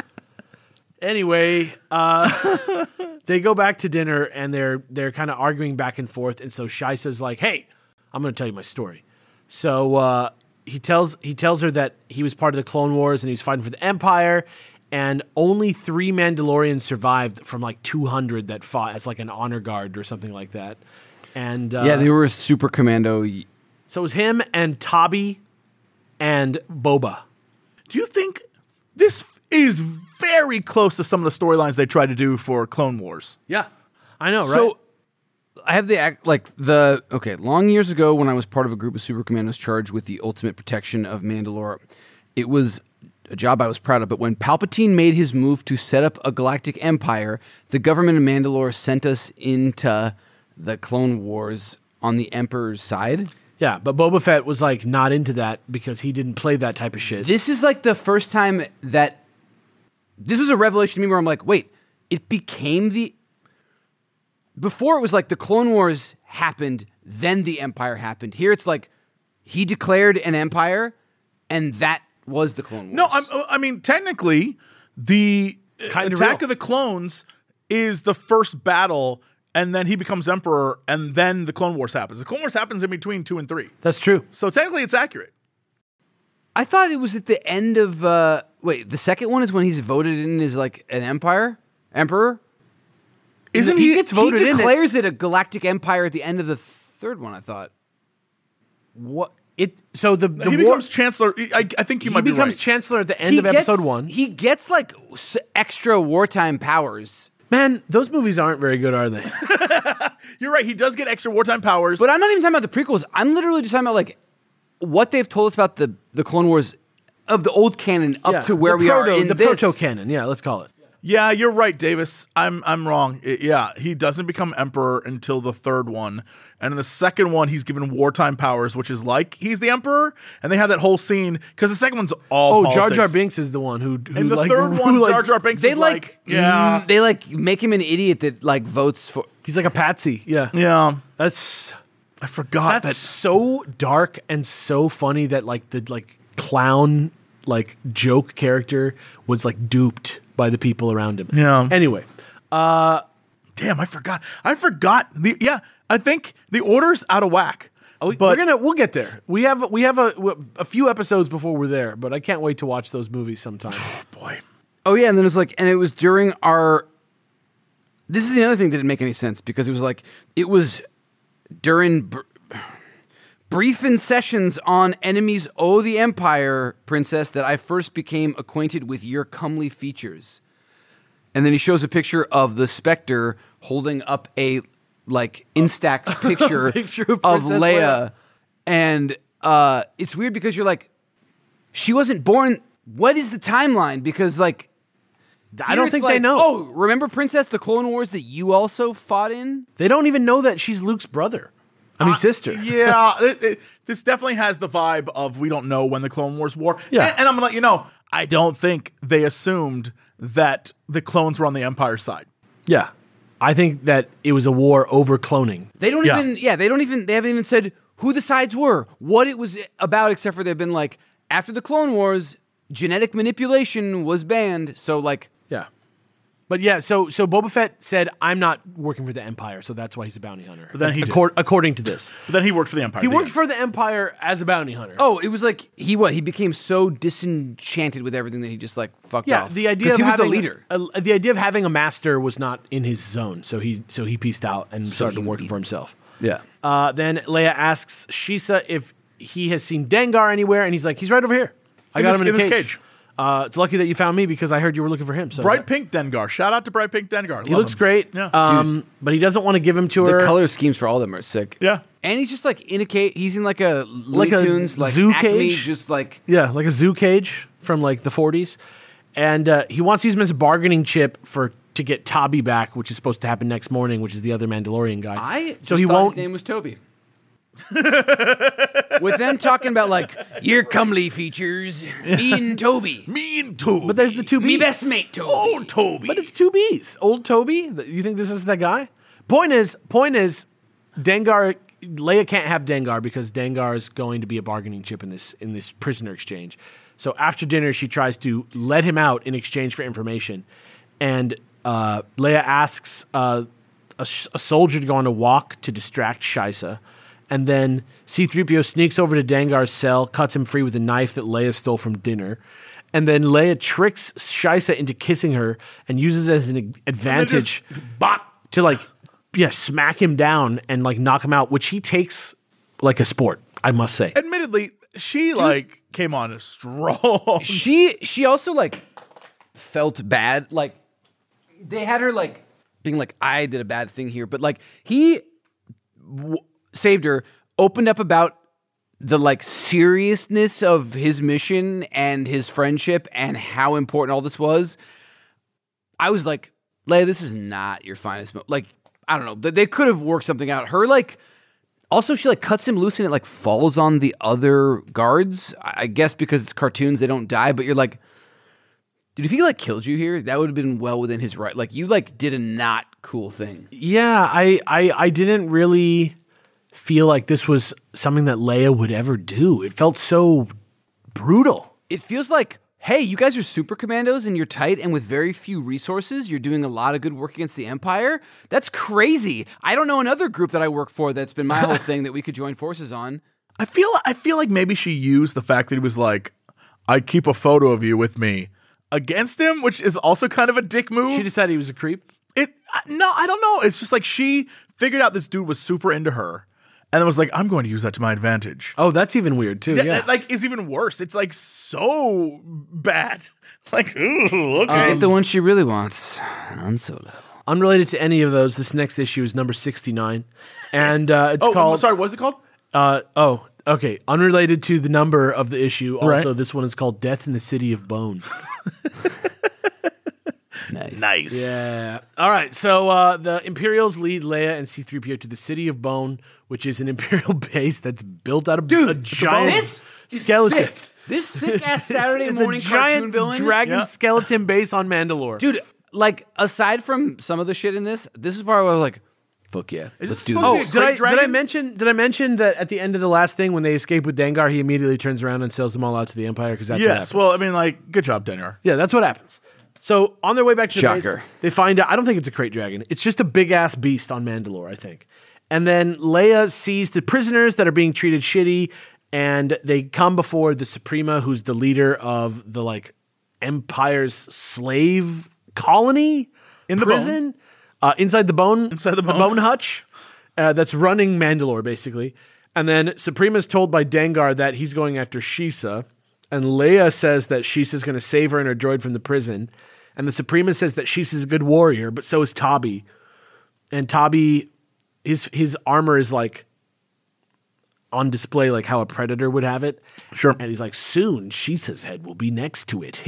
Anyway, uh, they go back to dinner and they're they're kind of arguing back and forth. And so Shisa's like, "Hey, I'm going to tell you my story." So uh, he tells he tells her that he was part of the Clone Wars and he was fighting for the Empire, and only three Mandalorians survived from like two hundred that fought as like an honor guard or something like that. And uh, Yeah, they were a super commando. so it was him and Tabi and Boba. Do you think this is very close to some of the storylines they tried to do for Clone Wars? Yeah, I know, right? So I have the act like the okay. Long years ago, when I was part of a group of super commandos charged with the ultimate protection of Mandalore, it was a job I was proud of. But when Palpatine made his move to set up a galactic empire, the government of Mandalore sent us into the Clone Wars on the Emperor's side. yeah, but Boba Fett was like not into that because he didn't play that type of shit. This is like the first time that this was a revelation to me where I'm like, wait, it became the. Before it was like the Clone Wars happened, then the Empire happened. Here it's like he declared an empire, and that was the Clone Wars. No, I'm, I mean technically, the Kinda Attack real. of the Clones is the first battle, and then he becomes Emperor, and then the Clone Wars happens. The Clone Wars happens in between two and three, That's true. so technically it's accurate. I thought it was at the end of. Uh, wait, the second one is when he's voted in as like an empire, emperor. Isn't he he? gets voted he in it. declares it a galactic empire at the end of the third one. I thought. What it? So the the he war, becomes Chancellor. I, I think you he might be becomes right. chancellor at the end He of gets- episode one. He gets like s- extra wartime powers. Man, those movies aren't very good, are they? You're right. He does get extra wartime powers. But I'm not even talking about the prequels. I'm literally just talking about like what they've told us about the the Clone Wars of the old canon up Yeah, to where the we proto, are in the this. proto canon. Yeah, let's call it. Yeah, you're right, Davis. I'm I'm wrong. I- yeah, he doesn't become emperor until the third one, and in the second one, he's given wartime powers, which is like he's the emperor. And they have that whole scene because the second one's all Oh, Jar politics. Jar Binks is the one who who And the like, third who, one, like- Jar Jar Binks They is like, like, yeah, mm, they like make him an idiot that like votes for. He's like a patsy. Yeah, yeah. that's I forgot That's that. so dark and so funny that like the like clown like joke character was like duped by the people around him. Yeah. Anyway, Damn, I forgot. I forgot. The yeah, I think the order's out of whack. oh, but we're gonna we'll get there. We have we have a a few episodes before we're there, but I can't wait to watch those movies sometime. boy, Oh yeah, and then it was like, and it was during our. This is the other thing that didn't make any sense because it was like it was during br- brief sessions on enemies owe the Empire, Princess, that I first became acquainted with your comely features. And then he shows a picture of the Spectre holding up a like instax picture, picture of of Princess Leia, Leia. and uh, it's weird because you're like, she wasn't born. What is the timeline? Because like. I Here don't it's think like, they know. Oh, remember Princess, the Clone Wars that you also fought in? They don't even know that she's Luke's brother. I mean, sister. yeah, it, it, this definitely has the vibe of we don't know when the Clone Wars war. Yeah. and, and I'm gonna let you know. I don't think they assumed that the clones were on the Empire side. Yeah. I think that it was a war over cloning. They don't Yeah. even, yeah, they don't even, they haven't even said who the sides were, what it was about, except for they've been like, after the Clone Wars, genetic manipulation was banned. So, like, Yeah. But yeah, so so Boba Fett said, I'm not working for the Empire, so that's why he's a bounty hunter. But then he did. Accord- according to this. But then he worked for the Empire. He The worked end. for the Empire as a bounty hunter. oh, it was like, he what? He became so disenchanted with everything that he just, like, fucked yeah, off. the idea 'Cause of he was having the leader. A, the idea of having a master was not in his zone, so he so he pieced out and started he would working be- for himself. Yeah. Uh, then Leia asks Shisa if he has seen Dengar anywhere, and he's like, he's right over here. I In got this- him in, in a this cage. cage. Uh, it's lucky that you found me because I heard you were looking for him. So Bright Pink Dengar. Shout out to Bright Pink Dengar. He Love looks him. great. Yeah. Um, but he doesn't want to give him to The her. color schemes for all of them are sick. Yeah. And he's just like in a cage. He's in like a Looney Like a Tunes, like zoo Acme, cage? just like Yeah, like a zoo cage from like the forties. And uh, he wants to use him as a bargaining chip for to get Tabi back, which is supposed to happen next morning, which is the other Mandalorian guy. I so just he thought won't. his name was Toby. With them talking about like your comely features, me and Toby, Me and Toby. But there's the two me Bs. best mate Toby. Oh, Toby. But it's two Bs. Old Toby. Th- You think this is that guy? Point is, point is, Dengar. Leia can't have Dengar because Dengar is going to be a bargaining chip in this in this prisoner exchange. So after dinner, she tries to let him out in exchange for information, and uh, Leia asks uh, a, sh- a soldier to go on a walk to distract Shisa. And then C three P O sneaks over to Dengar's cell, cuts him free with a knife that Leia stole from dinner. And then Leia tricks Shisa into kissing her and uses it as an advantage bop. to like, yeah, smack him down and like knock him out, which he takes like a sport, I must say. Admittedly, she like came on as strong. She she also like felt bad. Like they had her like being like, I did a bad thing here, but like he w- saved her, opened up about the like seriousness of his mission and his friendship and how important all this was. I was like, Leia, this is not your finest mo-. Like, I don't know. They- They could have worked something out. Her like, also she like cuts him loose and it like falls on the other guards. I I guess because it's cartoons, they don't die. But you're like, dude, if he like killed you here, that would have been well within his right. Like you like did a not cool thing. Yeah, I, I, I didn't really feel like this was something that Leia would ever do. It felt so brutal. It feels like, hey, you guys are super commandos and you're tight and with very few resources, you're doing a lot of good work against the Empire. That's crazy. I don't know another group that I work for that's been my whole thing that we could join forces on. I feel I feel like maybe she used the fact that he was like, I keep a photo of you with me against him, which is also kind of a dick move. She decided he was a creep. It I- no, I don't know. It's just like she figured out this dude was super into her, and then was like, I'm going to use that to my advantage. Oh, that's even weird too. Yeah. That, like is even worse. It's like so bad. Like, ooh, okay. Get the one she really wants. Han Solo. Unrelated to any of those, this next issue is number sixty-nine. And uh, it's oh, called. sorry, what's it called? Uh, oh, okay. Unrelated to the number of the issue. Also, Right. this one is called Death in the City of Bone. Nice. Nice. Yeah. All right. So uh, the Imperials lead Leia and C three P O to the City of Bone, which is an Imperial base that's built out of a giant This is skeleton. sick. This sick ass Saturday it's morning a cartoon giant villain. dragon Yeah. skeleton base on Mandalore. Dude, like, aside from some of the shit in this, this is part where I was like, Fuck yeah. Is Let's this do supposed this. to be Oh, a did I, Great did I Dragon? mention? Did I mention that at the end of the last thing, when they escape with Dengar, he immediately turns around and sells them all out to the Empire? Because that's what Yes. happens. Well, I mean, like, good job, Dengar. yeah, that's what happens. So on their way back to the Shocker. base, they find out. I don't think it's a crate dragon. It's just a big ass beast on Mandalore, I think. And then Leia sees the prisoners that are being treated shitty, and they come before the Suprema, who's the leader of the like Empire's slave colony In the prison, uh, inside the bone, Inside the bone. bone hutch, uh, that's running Mandalore basically. And then Suprema's told by Dengar that he's going after Shisa, and Leia says that Shisa's going to save her and her droid from the prison. And the Suprema says that Shisa's a good warrior, but so is Tabi. And Tabi, his his armor is like on display, like how a predator would have it. Sure. And he's like, soon Shisa's head will be next to it.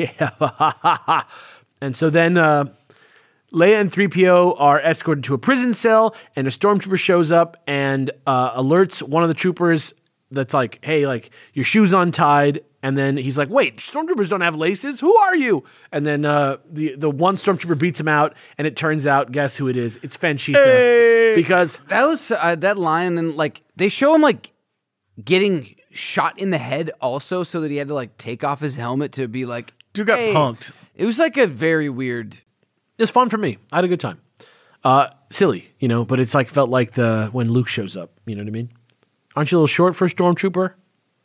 And so then uh, Leia and three P O are escorted to a prison cell, and a stormtrooper shows up and uh, alerts one of the troopers that's like, hey, like, your shoe's untied. And then he's like, wait, stormtroopers don't have laces? Who are you? And then uh, the, the one stormtrooper beats him out, and it turns out, guess who it is? It's Fen Shisa. Hey! Because That was uh, that line, and then like they show him like getting shot in the head also, so that he had to like take off his helmet to be like, Dude got hey. punked. It was like a very weird. it was fun for me. I had a good time. Uh, silly, you know, but it's like felt like the when Luke shows up. You know what I mean? Aren't you a little short for a stormtrooper?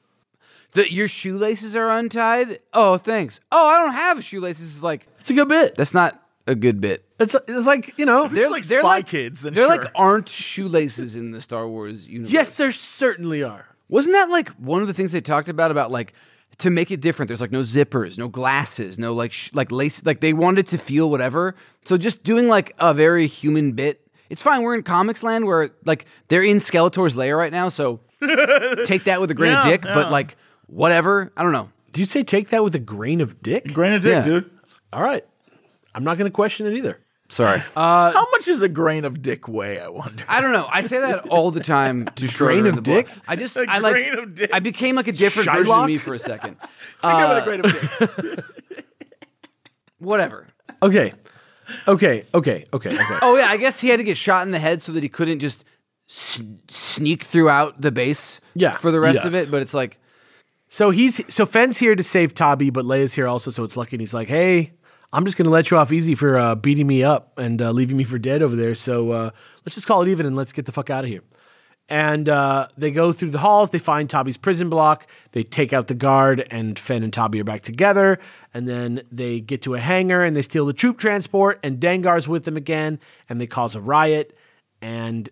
That your shoelaces are untied. Oh, thanks. Oh, I don't have shoelaces. It's like It's a good bit. that's not a good bit. It's it's like, you know. They're like Spy Kids, then there sure. like aren't shoelaces in the Star Wars universe. Yes, there certainly are. Wasn't that like one of the things they talked about about like to make it different? There's like no zippers, no glasses, no like sh- like lace. Like they wanted to feel whatever. So just doing like a very human bit. It's fine. We're in comics land where like they're in Skeletor's lair right now. So take that with a grain of Yeah, dick. yeah. But like whatever. I don't know. Do you say take that with a grain of dick? Grain of dick, Yeah. dude. All right. I'm not going to question it either. Sorry. How much is a grain of dick weigh, I wonder? I don't know. I say that all the time to Schroeder Grain in of the book. dick? I just A I like grain of dick. I became like a different version Shylock? of me for a second. Take that with a grain of dick. Whatever. Okay. Okay. Okay. Okay. Okay. Oh yeah, I guess he had to get shot in the head so that he couldn't just s- sneak throughout the base. Yeah, for the rest of yes. it. But it's like, So he's so Fenn's here to save Tabi, but Leia's here also, so it's lucky. And he's like, "Hey, I'm just gonna let you off easy for uh, beating me up and uh, leaving me for dead over there. So uh, let's just call it even and let's get the fuck out of here." And uh, they go through the halls. They find Tabi's prison block. They take out the guard, and Fenn and Tabi are back together. And then they get to a hangar and they steal the troop transport. And Dengar's with them again, and they cause a riot. And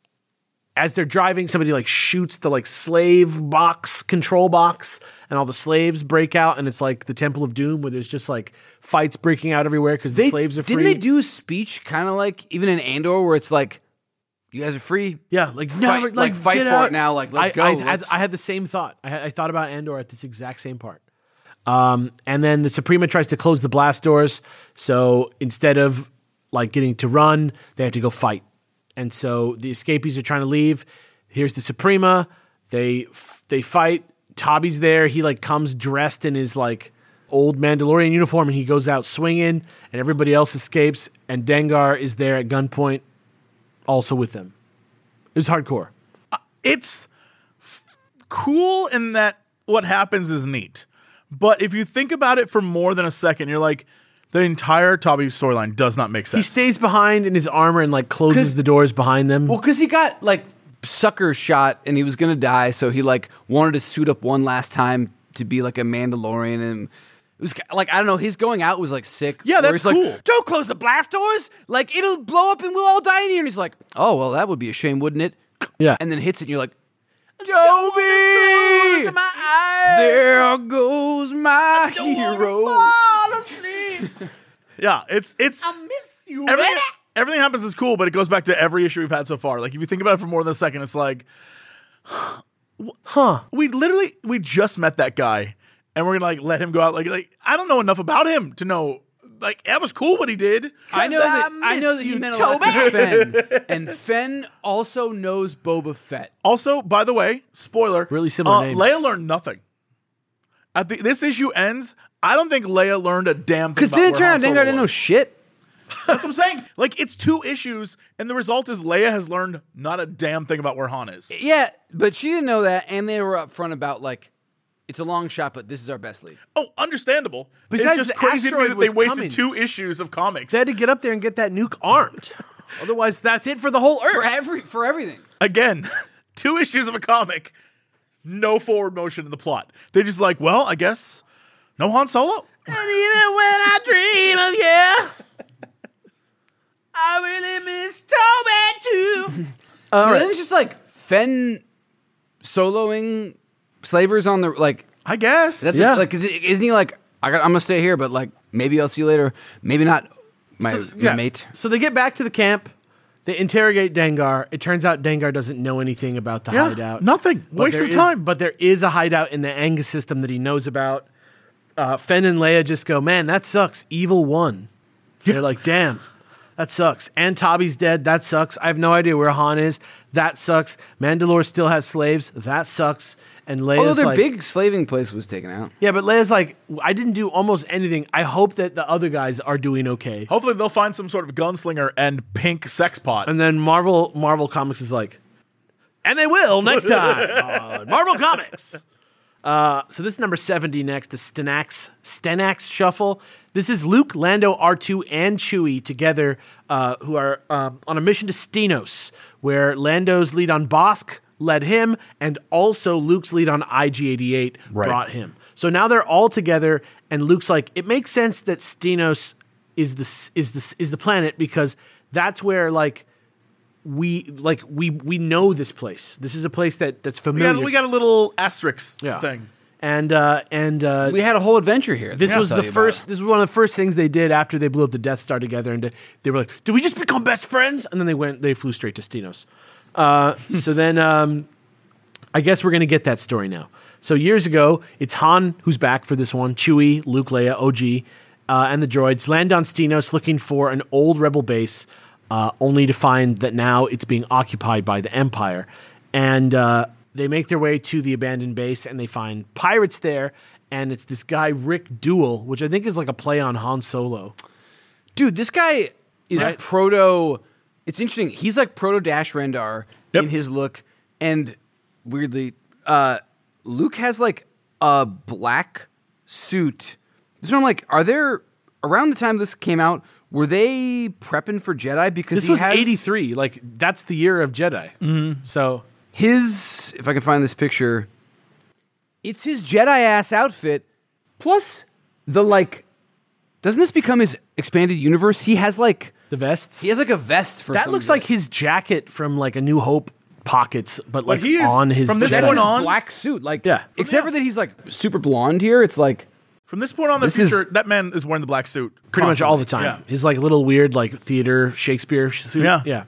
as they're driving, somebody like shoots the like slave box, control box, and all the slaves break out, and it's like the Temple of Doom, where there's just like fights breaking out everywhere because the they, slaves are free. didn't they do a speech kind of like even in Andor where it's like, you guys are free. Yeah, like Fight- never, like, fight get for out. it now, like, let's I, go, I, let's- I, I had the same thought. I, had- I thought about Andor at this exact same part. Um, and then the Suprema tries to close the blast doors, so instead of like getting to run, they have to go fight. And so the escapees are trying to leave. Here's the Suprema. They they fight. Tabi's there. He like comes dressed in his like old Mandalorian uniform, and he goes out swinging. And everybody else escapes. And Dengar is there at gunpoint, also with them. It was hardcore. It's f- cool in that what happens is neat. But if you think about it for more than a second, you're like, the entire Tabi storyline does not make He sense. stays behind in his armor and like closes 'Cause- the doors behind them. Well, because he got like sucker shot and he was gonna die, so he like wanted to suit up one last time to be like a Mandalorian, and it was like I don't know. His going out was like sick. Yeah, where that's he's cool. Like, don't close the blast doors. Like it'll blow up and we'll all die in here. And he's like, oh well, that would be a shame, wouldn't it? Yeah. And then hits it, and you're like, Toby, there goes my hero. yeah, it's it's. I miss you. Everything, everything happens is cool, but it goes back to every issue we've had so far. Like if you think about it for more than a second, it's like, Huh. we literally we just met that guy, and we're gonna like let him go out. Like like I don't know enough about him to know. Like that was cool what he did. I know that I, miss know that you, he meant a lot Toby. to Fenn, and Fenn also knows Boba Fett. Also, by the way, spoiler. Really similar uh, names. Leia learned nothing. At the this issue ends, I don't think Leia learned a damn thing. Because about didn't it where turn Han out Solo Dengar didn't know was. shit? That's what I'm saying. Like, it's two issues, and the result is Leia has learned not a damn thing about where Han is. Yeah, but she didn't know that, and they were upfront about, like, it's a long shot, but this is our best lead. Oh, understandable. Besides, it's just the crazy to me asteroid that they was wasted coming. two issues of comics. They had to get up there and get that nuke armed. Otherwise, that's it for the whole Earth. For every for everything. Again, two issues of a comic, no forward motion in the plot. They're just like, well, I guess no Han Solo. And even when I dream of you, I really miss Toby too. So then it's just like Fenn soloing slavers on the like. I guess. That's Yeah. like, is- isn't he like? I got, I'm gonna stay here, but like maybe I'll see you later. Maybe not, my, So, my yeah. mate. So they get back to the camp. They interrogate Dengar. It turns out Dengar doesn't know anything about the Yeah, hideout. nothing. But Waste there of is- time. But there is a hideout in the Angus system that he knows about. Uh, Fenn and Leia just go, man, that sucks. Evil won. They're like, damn, that sucks. And Tobby's dead. That sucks. I have no idea where Han is. That sucks. Mandalore still has slaves. That sucks. And Leia's Although their like, big slaving place was taken out. yeah, but Leia's like, I didn't do almost anything. I hope that the other guys are doing okay. Hopefully they'll find some sort of gunslinger and pink sex pot. And then Marvel Marvel Comics is like, and they will next time on Marvel Comics. Uh, so this is number seventy next, the Stenax Stenax Shuffle. This is Luke, Lando, R two, and Chewie together, uh, who are uh, on a mission to Stenos, where Lando's lead on Bosk led him, and also Luke's lead on I G eighty-eight Right. brought him. So now they're all together, and Luke's like, it makes sense that Stenos is the is the is the planet because that's where like. We like we we know this place. This is a place that that's we, familiar. got, we got a little asterisk Yeah. thing. and uh, and uh, We had a whole adventure here. this I'll was tell the you about first. it. This was one of the first things they did after they blew up the Death Star together, and they were like, "Did we just become best friends?" And then they went. They flew straight to Stenos. Uh, so then, um, I guess we're gonna get that story now. So years ago, it's Han who's back for this one. Chewie, Luke, Leia, O G, uh, and the droids land on Stenos looking for an old rebel base. Uh, only to find that now it's being occupied by the Empire. And uh, they make their way to the abandoned base and they find pirates there. And it's this guy, Rick Duel, which I think is like a play on Han Solo. Dude, this guy is Right. proto. It's interesting. He's like proto Dash Rendar Yep. in his look, and weirdly, uh, Luke has like a black suit. So I'm like, are there around the time this came out? Were they prepping for Jedi? Because This he was has eighty-three. Like, that's the year of Jedi. Mm-hmm. So, his. If I can find this picture, it's his Jedi ass outfit. Plus, the like. Doesn't this become his expanded universe? He has like the vests. he has like a vest for that some looks reason. like his jacket from like A New Hope pockets, but like he is- on his from this Jedi. That's point his on- black suit. Like, Yeah. except for that he's like super blonde here. It's like From this point on, the This is- future, that man is wearing the black suit. pretty much all the constantly. time. His like little weird like theater Shakespeare suit. Yeah. yeah.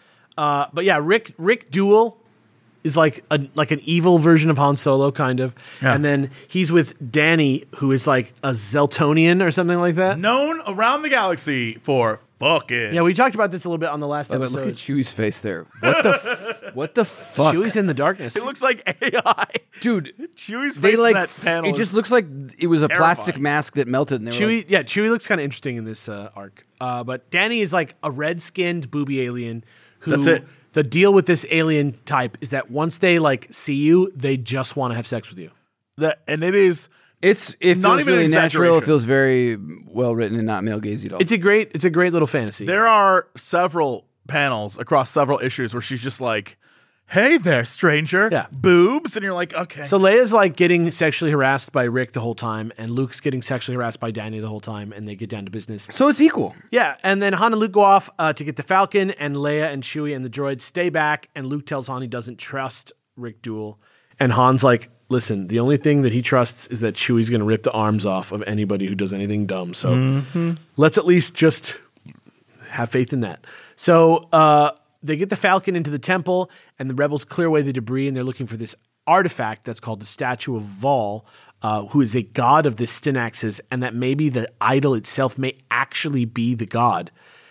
Uh, but yeah, Rick Rick Duel is like a like an evil version of Han Solo, kind of. Yeah. And then he's with Danny, who is like a Zeltonian or something like that. Yeah. Known around the galaxy for fucking. Yeah, we talked about this a little bit on the last oh, but look at episode. Chewie's face there. What the f- what the fuck, Chewie's in the darkness. It looks like A I. dude? Chewie's They face like in that panel. it is- just looks like it was a plastic terrifying. mask that melted. And they were Chewie, like, yeah, Chewie looks kind of interesting in this uh, arc. Uh, but Danny is like a red-skinned booby alien who. That's it. The deal with this alien type is that once they like see you, they just want to have sex with you. that, and it is. it's it Not feels even an really natural. It exaggeration. feels very well written and not male gazy at all. It's a great, it's a great little fantasy. There are several panels across several issues where she's just like, "Hey there, stranger." Yeah. Boobs, and you're like, "Okay." So Leia's like getting sexually harassed by Rick the whole time, and Luke's getting sexually harassed by Danny the whole time, and they get down to business. so it's equal. Yeah, and then Han and Luke go off uh, to get the Falcon, and Leia and Chewie and the droids stay back, and Luke tells Han he doesn't trust Rick Duel, and Han's like, listen, the only thing that he trusts is that Chewie's going to rip the arms off of anybody who does anything dumb, so Mm-hmm. let's at least just have faith in that. So uh, they get the Falcon into the temple, and the rebels clear away the debris, and they're looking for this artifact that's called the Statue of Vol, uh, who is a god of the Stynaxes, and that maybe the idol itself may actually be the god.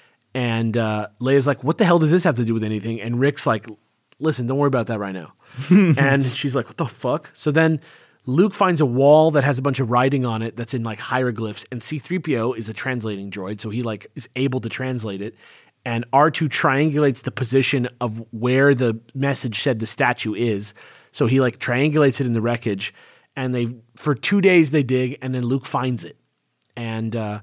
And uh, Leia's like, what the hell does this have to do with anything? And Rick's like, listen, don't worry about that right now. And she's like, what the fuck? So then Luke finds a wall that has a bunch of writing on it that's in like hieroglyphs, and C three P O is a translating droid, so he like is able to translate it. And R two triangulates the position of where the message said the statue is. So he like triangulates it in the wreckage, and they for two days they dig, and then Luke finds it. And uh,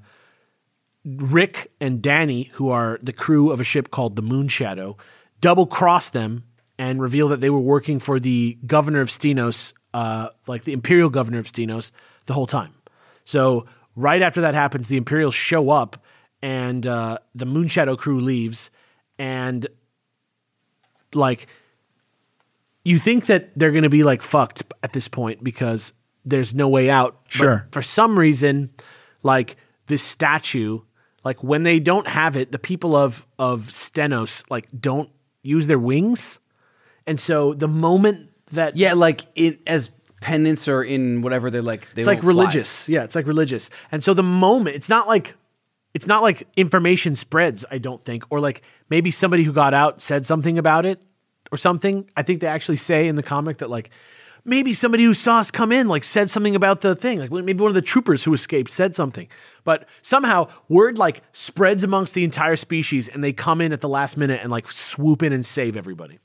Rick and Danny, who are the crew of a ship called the Moon Shadow, double cross them and reveal that they were working for the governor of Stenos, uh, like the Imperial governor of Stenos, the whole time. So right after that happens, the Imperials show up, and uh, the Moon Shadow crew leaves, and like you think that they're going to be like fucked at this point because there's no way out. Sure. But for some reason, like this statue, like when they don't have it, the people of of Stenos like don't use their wings, and so the moment that Yeah, like it as penance or in whatever they're like. They it's like won't fly. religious, yeah, it's like religious, and so the moment it's not like it's not like information spreads. I don't think, or like maybe somebody who got out said something about it or something. I think they actually say in the comic that like maybe somebody who saw us come in like said something about the thing. Like maybe one of the troopers who escaped said something. But somehow word like spreads amongst the entire species, and they come in at the last minute and like swoop in and save everybody.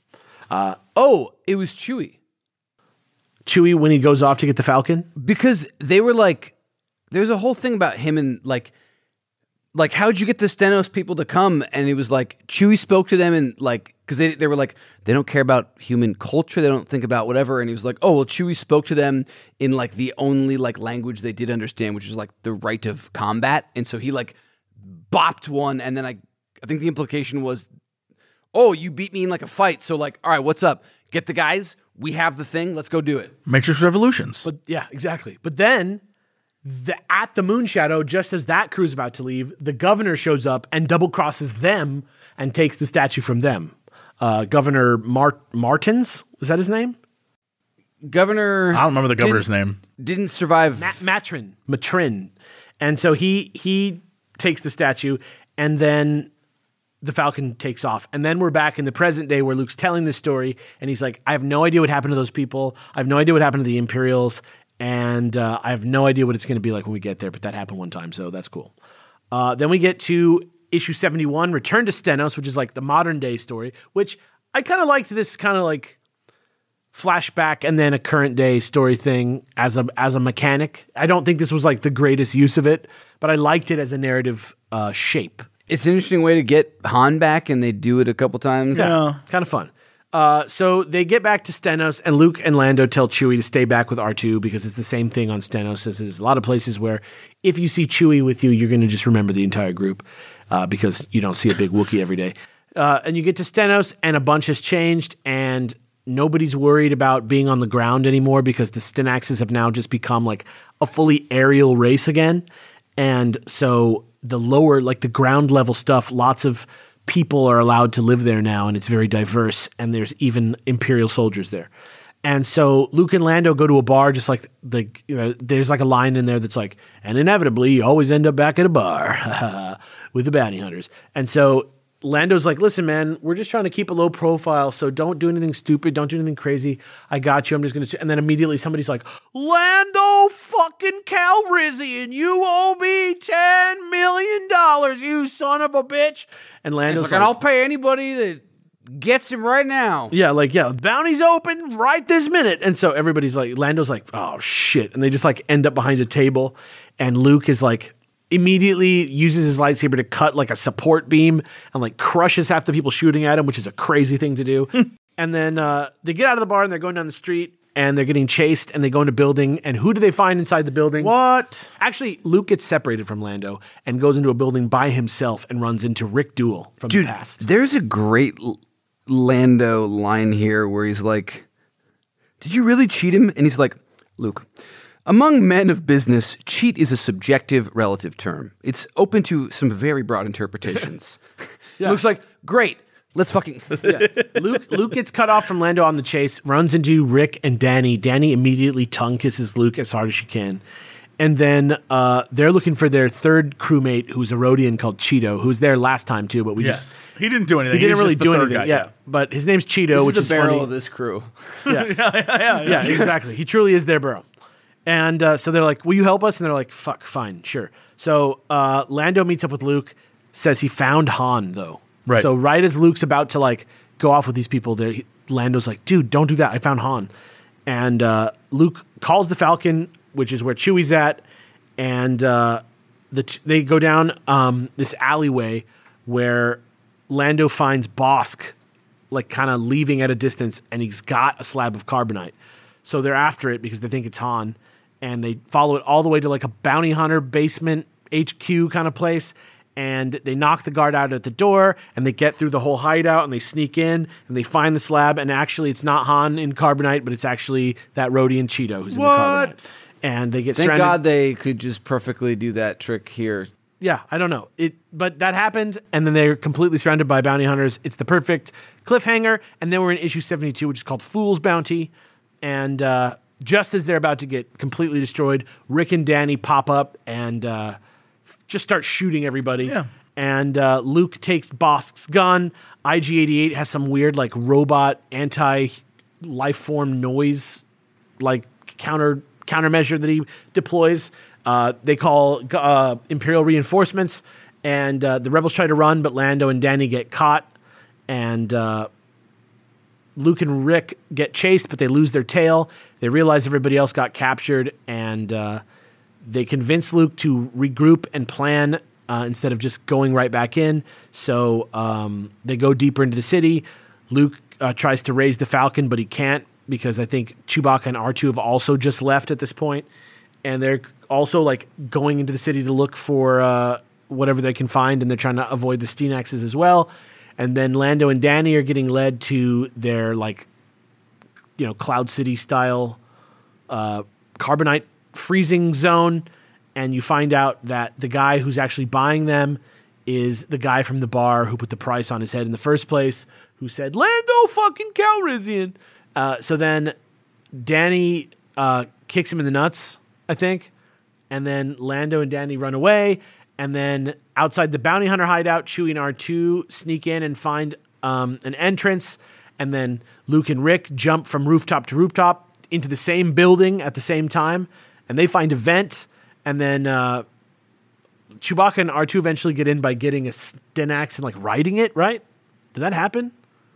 Oh, it was Chewie. Chewie, when he goes off to get the Falcon, Because they were like, there's a whole thing about him and like, like how'd you get the Stenos people to come? And it was like Chewie spoke to them and like, because they they were like they don't care about human culture, they don't think about whatever. And he was like, oh well, Chewie spoke to them in like the only like language they did understand, which is like the rite of combat. And so he like bopped one, and then I I think the implication was, oh, you beat me in like a fight, so like, all right, what's up? Get the guys, we have the thing, let's go do it. Matrix Revolutions. but yeah, exactly. But then the, at the Moon Shadow, just as that crew's about to leave, the governor shows up and double crosses them and takes the statue from them. Uh, Governor Mart- Martins, is that his name? Governor I don't remember the governor's didn't, name. Didn't survive. Ma- Matrin, Matrin. And so he he takes the statue, and then the Falcon takes off. And then we're back in the present day where Luke's telling this story, and he's like, I have no idea what happened to those people. I have no idea what happened to the Imperials, and uh, I have no idea what it's going to be like when we get there, but that happened one time, so that's cool. Uh, then we get to issue seventy-one, Return to Stenos, which is like the modern day story, which I kind of liked this kind of like flashback and then a current day story thing as a as a mechanic. I don't think this was like the greatest use of it, but I liked it as a narrative uh, shape. It's an interesting way to get Han back, and they do it a couple times. Yeah. Kind of fun. Uh, so they get back to Stenos, and Luke and Lando tell Chewie to stay back with R two because it's the same thing on Stenos as there's a lot of places where if you see Chewie with you, you're going to just remember the entire group uh, because you don't see a big Wookiee every day. Uh, and you get to Stenos, and a bunch has changed, and nobody's worried about being on the ground anymore because the Stenaxes have now just become like a fully aerial race again. And so the lower, like the ground level stuff, lots of people are allowed to live there now, and it's very diverse, and there's even Imperial soldiers there. And so Luke and Lando go to a bar, just like the you know, there's like a line in there that's like, and inevitably you always end up back at a bar with the bounty hunters. And so Lando's like, listen, man, we're just trying to keep a low profile, so don't do anything stupid, don't do anything crazy. I got you. I'm just gonna. And then immediately somebody's like, Lando fucking Calrissian, you owe me ten million dollars, you son of a bitch. And Lando's Like, like, and I'll pay anybody that gets him right now. yeah, like, yeah, bounty's open right this minute. And so everybody's like, Lando's like, oh shit. And they just like end up behind a table. And Luke is like, immediately uses his lightsaber to cut like a support beam and like crushes half the people shooting at him, which is a crazy thing to do. And then uh, they get out of the bar and they're going down the street and they're getting chased and they go into a building. And who do they find inside the building? What? Actually, Luke gets separated from Lando and goes into a building by himself and runs into Rick Duel from Dude, the past. there's a great L- Lando line here where he's like, did you really cheat him? And he's like, Luke, among men of business, cheat is a subjective relative term. It's open to some very broad interpretations. Yeah. Luke's like, great, let's fucking... Yeah. Luke Luke gets cut off from Lando on the chase, runs into Rick and Danny. Danny immediately tongue kisses Luke as hard as she can. And then uh, they're looking for their third crewmate, who's a Rodian called Cheeto, who was there last time too, but we Yes. just... He didn't do anything. He didn't was really just the do third anything. guy, yeah. But his name's Cheeto, This which is is the barrel funny. of this crew. Yeah. yeah, yeah, yeah. Yeah, exactly. He truly is their bro. And uh, so they're like, will you help us? And they're like, fuck, fine, sure. So uh, Lando meets up with Luke, says he found Han, though. Right. So right as Luke's about to like go off with these people, there, Lando's like, dude, don't do that. I found Han. And uh, Luke calls the Falcon, which is where Chewie's at, and uh, the t- they go down um, this alleyway where Lando finds Bosk, like kind of leaving at a distance, and he's got a slab of carbonite. So they're after it because they think it's Han, and they follow it all the way to like a bounty hunter basement H Q kind of place. And they knock the guard out at the door, and they get through the whole hideout, and they sneak in, and they find the slab, and actually it's not Han in carbonite, but it's actually that Rhodian Cheeto who's What? in the carbonite. And they get Thank surrounded. God they could just perfectly do that trick here. Yeah, I don't know. It, but that happened, and then they're completely surrounded by bounty hunters. It's the perfect cliffhanger, and then we're in issue seventy-two, which is called Fool's Bounty. And uh, just as they're about to get completely destroyed, Rick and Danny pop up and uh, just start shooting everybody. Yeah. And uh, Luke takes Bosk's gun. I G eighty-eight has some weird, like, robot anti-life form noise, like, counter countermeasure that he deploys. Uh, they call uh, Imperial reinforcements, and uh, the rebels try to run, but Lando and Danny get caught, and uh, Luke and Rick get chased, but they lose their tail. They realize everybody else got captured, and uh, they convince Luke to regroup and plan uh, instead of just going right back in. So um, they go deeper into the city. Luke uh, tries to raise the Falcon, but he can't because I think Chewbacca and R two have also just left at this point. And they're also like going into the city to look for uh, whatever they can find, and they're trying to avoid the Stenaxes as well. And then Lando and Danny are getting led to their like, you know, Cloud City style uh, carbonite freezing zone, and you find out that the guy who's actually buying them is the guy from the bar who put the price on his head in the first place, who said Lando fucking Calrissian. Uh, so then Danny uh, kicks him in the nuts, I think, and then Lando and Danny run away, and then outside the bounty hunter hideout, Chewie and R two sneak in and find um, an entrance, and then Luke and Rick jump from rooftop to rooftop into the same building at the same time, and they find a vent, and then uh, Chewbacca and R two eventually get in by getting a Stenax and like riding it, right? Did that happen?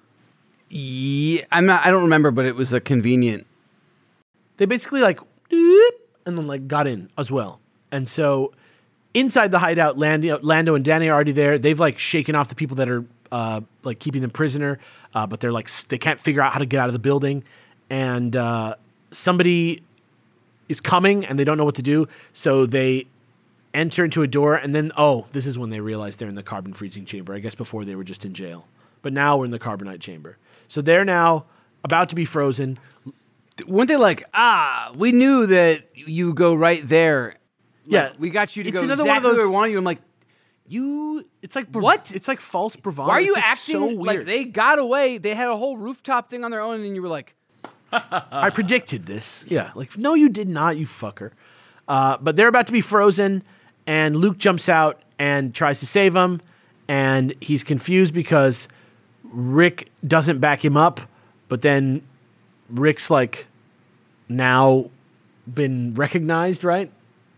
Yeah, I'm not. I don't remember, but it was a convenient. They basically like, and then like got in as well. And so inside the hideout, Lando, Lando and Danny are already there. They've like shaken off the people that are uh, like keeping them prisoner, uh, but they're like they can't figure out how to get out of the building. And uh, somebody is coming, and they don't know what to do. So they enter into a door, and then oh, this is when they realize they're in the carbon freezing chamber. I guess before they were just in jail, but now we're in the carbonite chamber. So they're now about to be frozen. Weren't they like, ah, we knew that you go right there. Yeah, Like, we got you to it's go another exactly one of those- where we wanted you. I'm like, you. It's like bra- What? It's like false bravado. Why are you It's, like, acting so like weird? they got away? They had a whole rooftop thing on their own, and then you were like, I predicted this. Yeah, like no, you did not, you fucker. Uh, but they're about to be frozen, and Luke jumps out and tries to save them, and he's confused because Rick doesn't back him up, but then Rick's like now been recognized, right?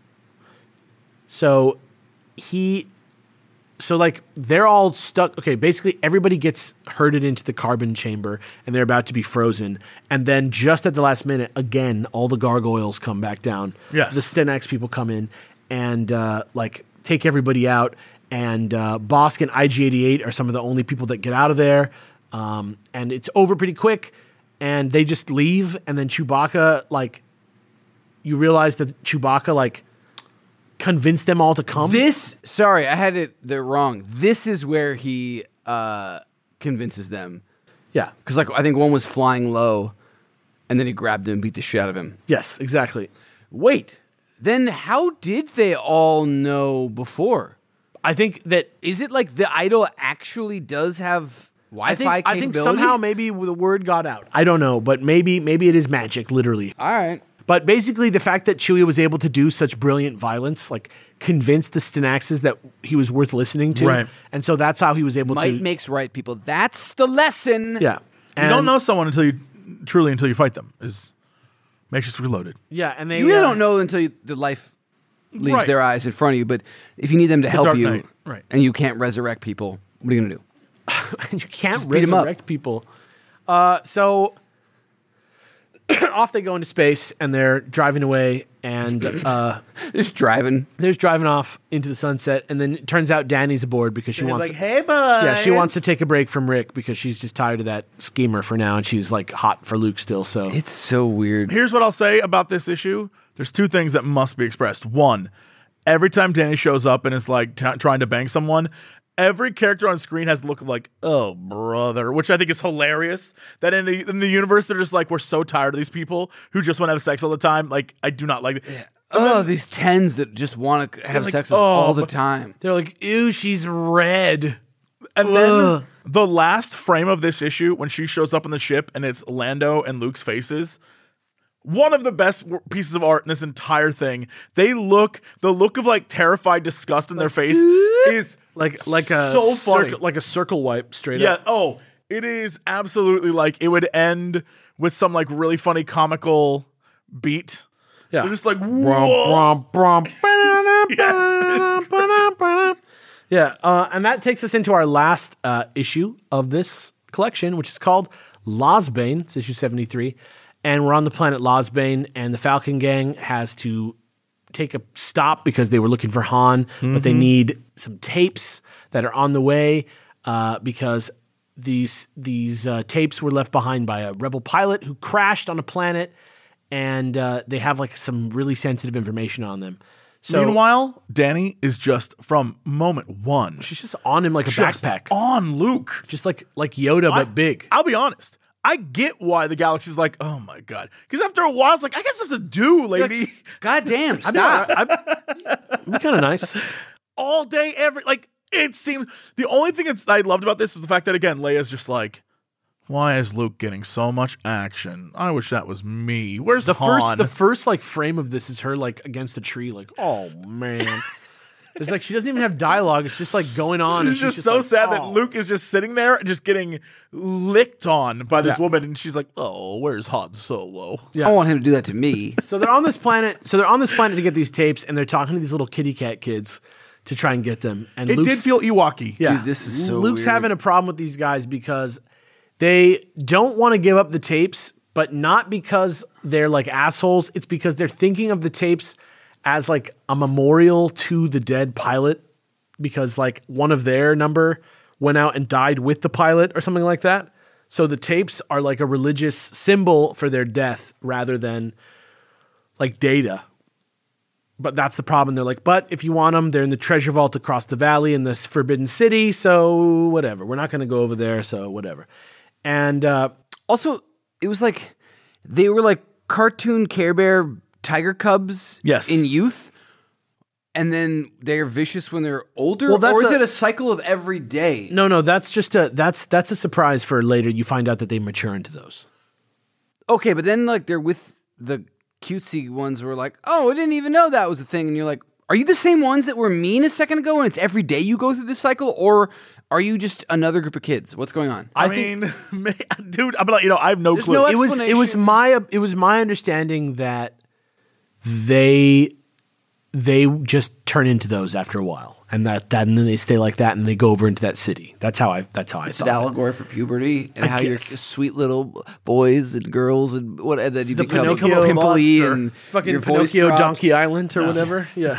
So he, so like they're all stuck. Okay, basically everybody gets herded into the carbon chamber, and they're about to be frozen. And then just at the last minute, again, all the gargoyles come back down. Yes. The Stenax people come in and uh, like take everybody out. And uh, Bosk and I G eighty-eight are some of the only people that get out of there. Um, and it's over pretty quick, and they just leave. And then Chewbacca, like, you realize that Chewbacca, like, convinced them all to come. this. Sorry, I had it there wrong. This is where he uh, convinces them. Yeah. Because like I think one was flying low, and then he grabbed him and beat the shit out of him. Yes, exactly. Wait, then how did they all know before? I think that Is it like the idol actually does have I Wi-Fi think, I think capability? somehow maybe the word got out. I don't know, but maybe maybe it is magic, literally. All right. But basically, the fact that Chewie was able to do such brilliant violence, like, convinced the Stenaxes that he was worth listening to. Right. And so that's how he was able Might to. makes right, people. That's the lesson. yeah. You don't know someone until you truly until you fight them. Is Matrix Reloaded. Yeah, and they You really uh, don't know until you, the life leaves Right. their eyes in front of you. But if you need them to help Dark you, Knight, right. and you can't resurrect people, what are you gonna do? you can't Just beat 'em up. resurrect people. Uh, so off they go into space, and they're driving away, and uh, Just driving. they're just driving off into the sunset. And then it turns out Danny's aboard because she He's wants. like, hey, bud. yeah, she wants to take a break from Rick because she's just tired of that schemer for now, and she's like hot for Luke still. So It's so weird. Here's what I'll say about this issue. There's two things that must be expressed. One, every time Danny shows up and is like t- trying to bang someone, every character on screen has the look of like, oh, brother, which I think is hilarious. That in the, in the universe, they're just like, we're so tired of these people who just want to have sex all the time. Like, I do not like it. Yeah. Oh, these tens that just want to have like, sex with oh, all the but- time. they're like, ew, she's red. And Ugh. then the last frame of this issue, when she shows up on the ship and it's Lando and Luke's faces, one of the best w- pieces of art in this entire thing. They look, the look of like terrified disgust in their face is Like like a so funny. circle, like a circle wipe straight Yeah. up. Oh, it is absolutely like it would end with some like really funny comical beat. Yeah. They're just like, Brum, whoa. brum, brum. Yes, Yeah, uh, and that takes us into our last uh, issue of this collection, which is called Losbane. It's issue seventy-three. And we're on the planet Losbane, and the Falcon Gang has to take a stop because they were looking for Han, but they need some tapes that are on the way uh, because these these uh, tapes were left behind by a rebel pilot who crashed on a planet, and uh, they have like some really sensitive information on them. So Meanwhile, Danny is just from moment one. she's just on him like a just backpack, on Luke. just like like Yoda but I- big. I'll be honest. I get why the galaxy's like, oh my God. Because after a while, it's like, I got stuff to do, lady. God damn, I mean, stop. I- I- it'd be kind of nice. All day, every, like, it seems, the only thing that's, I loved about this was the fact that, again, Leia's just like, why is Luke getting so much action? I wish that was me. Where's The Han? first the first like frame of this is her like against a tree, like, oh man. It's like she doesn't even have dialogue. It's just like going on. It's and just, she's so like, sad that "Oh." Luke is just sitting there, just getting licked on by this Yeah. woman, and she's like, "Oh, where's Han Solo?" Yeah. I want him to do that to me. So they're on this planet. So they're on this planet to get these tapes, and they're talking to these little kitty cat kids to try and get them. And It Luke's, did feel Ewok-y. yeah, Dude, this is so Luke's weird. having a problem with these guys because they don't want to give up the tapes, but not because they're like assholes. It's because they're thinking of the tapes as like a memorial to the dead pilot, because like one of their number went out and died with the pilot or something like that. So the tapes are like a religious symbol for their death rather than like data. But that's the problem. They're like, but if you want them, they're in the treasure vault across the valley in this Forbidden City. So whatever. We're not going to go over there. So whatever. And uh, Also, it was like they were like cartoon Care Bear tiger cubs Yes. in youth, and then they're vicious when they're older. Well, that's or is a- it a cycle of every day? no, no, that's just a that's that's a surprise for later. You find out that they mature into those. Okay, but then like they're with the cutesy ones who are like, oh, I didn't even know that was a thing, and you're like, are you the same ones that were mean a second ago, and it's every day you go through this cycle, or are you just another group of kids? What's going on? I, I think- mean, ma- dude, I'm like, you know, I have no There's clue. no It was it was explanation. my it was my understanding that they they just turn into those after a while, and that, that and then they stay like that, and they go over into that city. That's how I that's how I It's saw an it. allegory for puberty and I how you're guess. sweet little boys and girls and what, and then you The become Pinocchio pimply monster. and Fucking your voice Pinocchio drops. Donkey Island or whatever. Yeah.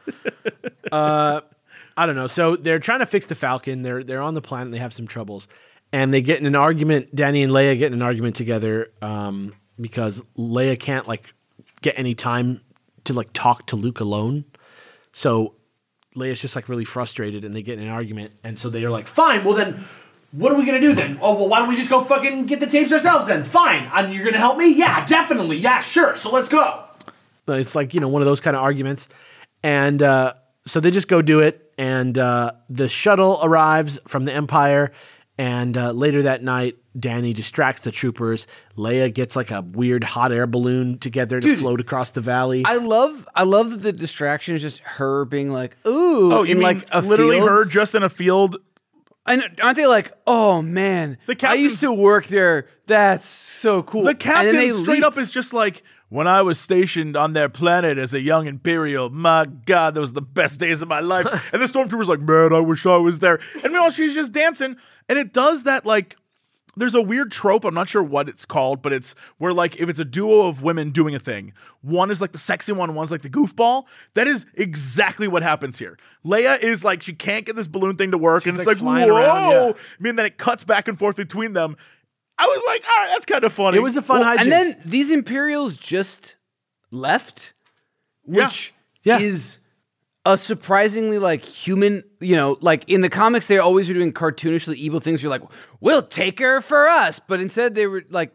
uh, I don't know. So they're trying to fix the Falcon. They're they're on the planet. They have some troubles, and they get in an argument. Danny and Leia get in an argument together um, because Leia can't like get any time to like talk to Luke alone. So Leia's just like really frustrated, and they get in an argument. And so they are like, "Fine, well then." What are we gonna do then? Oh well, why don't we just go fucking get the tapes ourselves then? Fine, and you're gonna help me? Yeah, definitely. Yeah, sure. So let's go. But it's like, you know, one of those kind of arguments, and uh, so they just go do it. And uh, the shuttle arrives from the Empire, and uh, later that night, Danny distracts the troopers. Leia gets like a weird hot air balloon together to Dude, float across the valley. I love, I love that the distraction is just her being like, "Ooh," Oh, you in mean like a literally field. her just in a field And aren't they like, oh man, The I captain's- used to work there. That's so cool. The And then captain they straight leave. up is just like, when I was stationed on their planet as a young Imperial, my God, those were the best days of my life. And the stormtrooper's like, man, I wish I was there. And meanwhile, she's just dancing. And it does that, like, there's a weird trope, I'm not sure what it's called, but it's where, like, if it's a duo of women doing a thing, one is like the sexy one, one's like the goofball. That is exactly what happens here. Leia is like, she can't get this balloon thing to work, She's, and it's like, like, flying whoa. around, yeah. I mean, then it cuts back and forth between them. I was like, all right, that's kind of funny. It was a fun Well, hijink. and then these Imperials just left, which Yeah. Yeah. is a surprisingly like human, you know, like in the comics, they always were doing cartoonishly evil things. You're like, we'll take her for us. But instead they were like,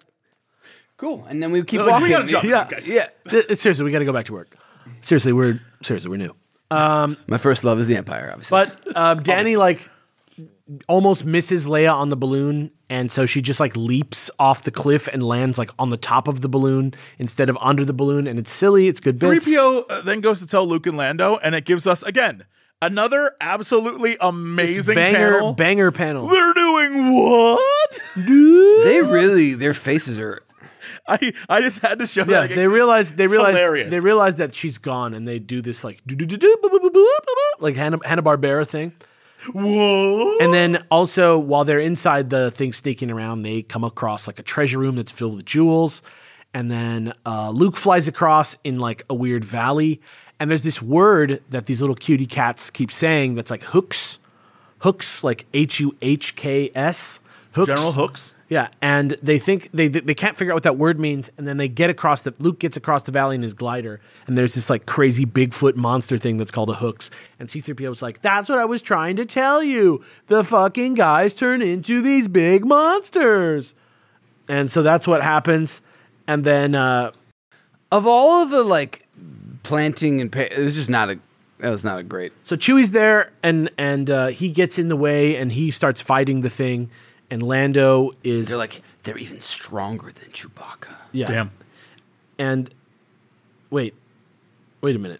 cool. And then we keep They're like, walking. we gotta jump, Yeah. guys. Yeah. Th- seriously, we got to go back to work. Seriously, we're seriously we're new. My first love is the Empire, obviously. But um, Danny like almost misses Leia on the balloon, and so she just like leaps off the cliff and lands like on the top of the balloon instead of under the balloon, and it's silly. It's good bits. three P O uh, then goes to tell Luke and Lando, and it gives us, again, another absolutely amazing banger panel. banger panel. They're doing what? they really, their faces are. I, I just had to show Yeah, that. they realize they realize Hilarious. they realize that she's gone, and they do this like do do do do like Hanna Hanna Barbera thing. Whoa. And then also, while they're inside the thing sneaking around, they come across like a treasure room that's filled with jewels. And then uh, Luke flies across in like a weird valley. And there's this word that these little cutie cats keep saying that's like hooks. Hooks, like H U H K S. Hooks. General Hooks. Yeah, and they think they they can't figure out what that word means, and then they get across the Luke gets across the valley in his glider, and there's this like crazy Bigfoot monster thing that's called a hooks, and C three P O was like, "That's what I was trying to tell you. The fucking guys turn into these big monsters," and so that's what happens, and then uh, Of all of the like planting and pa- it was just not a. That was not a great. so Chewie's there, and and uh, he gets in the way, and he starts fighting the thing, and Lando is They're like they're even stronger than Chewbacca. yeah. Damn. And wait, wait a minute.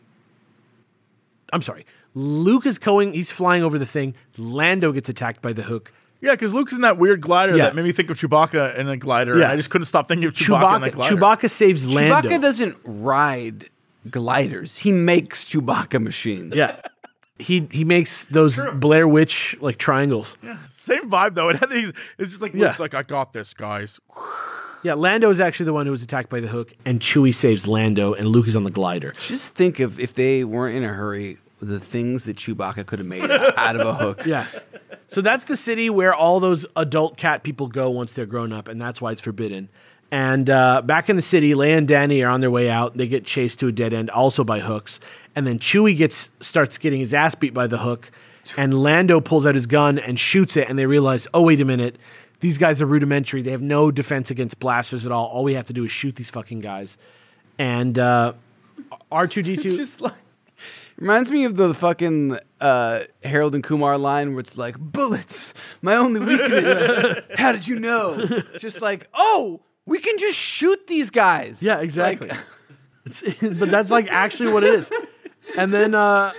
I'm sorry. Luke is going, he's flying over the thing. Lando gets attacked by the hook. Yeah, because Luke's in that weird glider Yeah. that made me think of Chewbacca in a glider. Yeah. And I just couldn't stop thinking of Chewbacca, in that Chewbacca, glider. Chewbacca saves Lando. Chewbacca doesn't ride gliders. He makes Chewbacca machines. Yeah. He he makes those Blair Witch like triangles. Same vibe, though. It had these, it's just like, Yeah. Luke's like, I got this, guys. Yeah, Lando is actually the one who was attacked by the hook, and Chewie saves Lando, and Luke is on the glider. Just think of if they weren't in a hurry, the things that Chewbacca could have made out of a hook. Yeah. So that's the city where all those adult cat people go once they're grown up, and that's why it's forbidden. And uh, back in the city, Leia and Danny are on their way out. They get chased to a dead end, also by hooks. And then Chewie gets starts getting his ass beat by the hook, and Lando pulls out his gun and shoots it. And they realize, oh wait a minute, these guys are rudimentary. They have no defense against blasters at all. All we have to do is shoot these fucking guys. And uh, R two D two. Just like reminds me of the fucking uh, Harold and Kumar line where it's like bullets, my only weakness. How did you know? Just like, oh, we can just shoot these guys. Yeah, exactly. Like, It's, but that's like actually what it is. And then uh,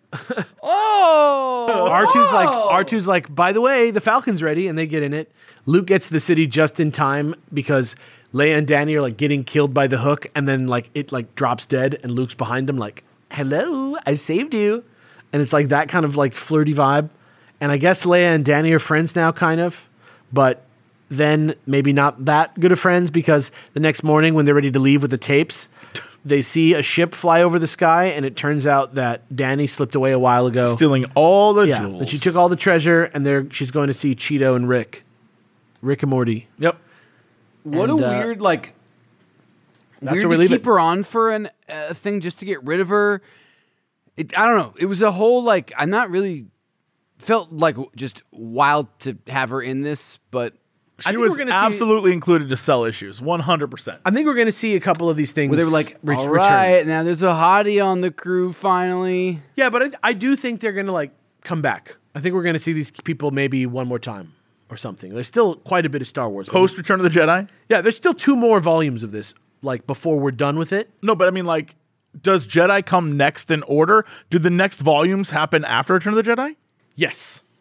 oh, R two's like oh. R two's like, by the way, the Falcon's ready, and they get in it. Luke gets to the city just in time because Leia and Danny are like getting killed by the hook, and then like it like drops dead, and Luke's behind them like, hello, I saved you. And it's like that kind of like flirty vibe. And I guess Leia and Danny are friends now, kind of, but then maybe not that good of friends because the next morning when they're ready to leave with the tapes, they see a ship fly over the sky, and it turns out that Danny slipped away a while ago. Stealing all the Yeah, jewels. that she took all the treasure, and they're, she's going to see Cheeto and Rick. Rick and Morty. Yep. What And, a uh, weird like. That's Weird where we to leave keep it. her on for an a thing just to get rid of her. It, I don't know. It was a whole like I'm not really felt like just wild to have her in this, but She think was we're gonna see- absolutely included to sell issues, one hundred percent. I think we're going to see a couple of these things. where they were like, re- all return. right, now there's a hottie on the crew finally. Yeah, but I, I do think they're going to like come back. I think we're going to see these people maybe one more time or something. There's still quite a bit of Star Wars. Post Return of the Jedi? Yeah, there's still two more volumes of this, like before we're done with it. No, but I mean, like, does Jedi come next in order? Do the next volumes happen after Return of the Jedi? Yes.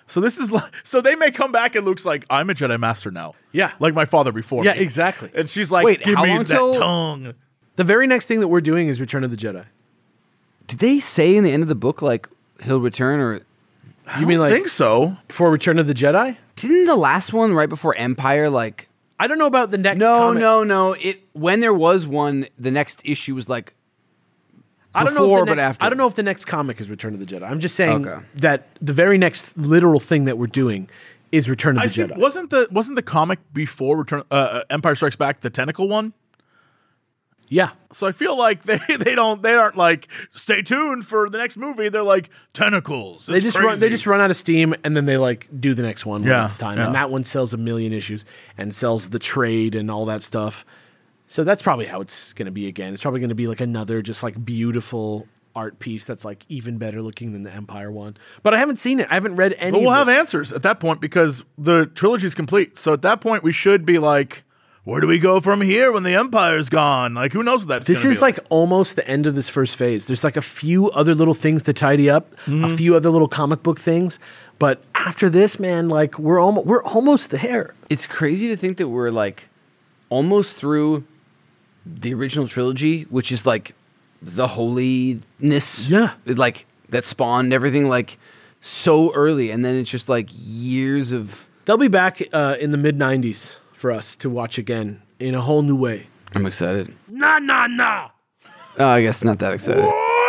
So this is like, so they may come back and Luke's like, I'm a Jedi Master now. Yeah. Like my father before Yeah, me. exactly. And she's like, Wait, give how me long that till- tongue. The very next thing that we're doing is Return of the Jedi. Did they say in the end of the book like he'll return, or You mean I like think so. for Return of the Jedi? didn't the last one right before Empire like? I don't know about the next. No, comic. no, no. It when there was one, the next issue was like. I don't know. Before, if the but next, after. I don't know if the next comic is Return of the Jedi. I'm just saying Okay. that the very next literal thing that we're doing is Return of I the think Jedi. wasn't the wasn't the comic before Return uh, uh, Empire Strikes Back the tentacle one? Yeah, So I feel like they, they don't they aren't like stay tuned for the next movie. They're like tentacles. they It's just run, they crazy. just run out of steam, and then they like do the next one when Yeah, it's time, yeah. and that one sells a million issues and sells the trade and all that stuff. So that's probably how it's going to be again. It's probably going to be like another just like beautiful art piece that's like even better looking than the Empire one. But I haven't seen it. I haven't read any. But we'll of have this. answers at that point because the trilogy is complete. So at that point, we should be like, where do we go from here when the Empire's gone? Like, who knows what that's This gonna is be like almost the end of this first phase. There's like a few other little things to tidy up, Mm-hmm. a few other little comic book things. But after this, man, like we're almost we're almost there. It's crazy to think that we're like almost through the original trilogy, which is like the holiness, Yeah. like that spawned everything like so early, and then it's just like years of. They'll be back uh, in the mid nineties for us to watch again in a whole new way. I'm excited. Nah, nah, nah. Oh, I guess not that excited.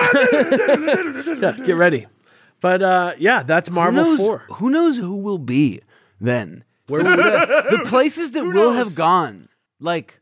Yeah, get ready. But uh, yeah, that's Marvel who knows, four. Who knows who will be then? Where will the, the places that will knows? have gone? Like,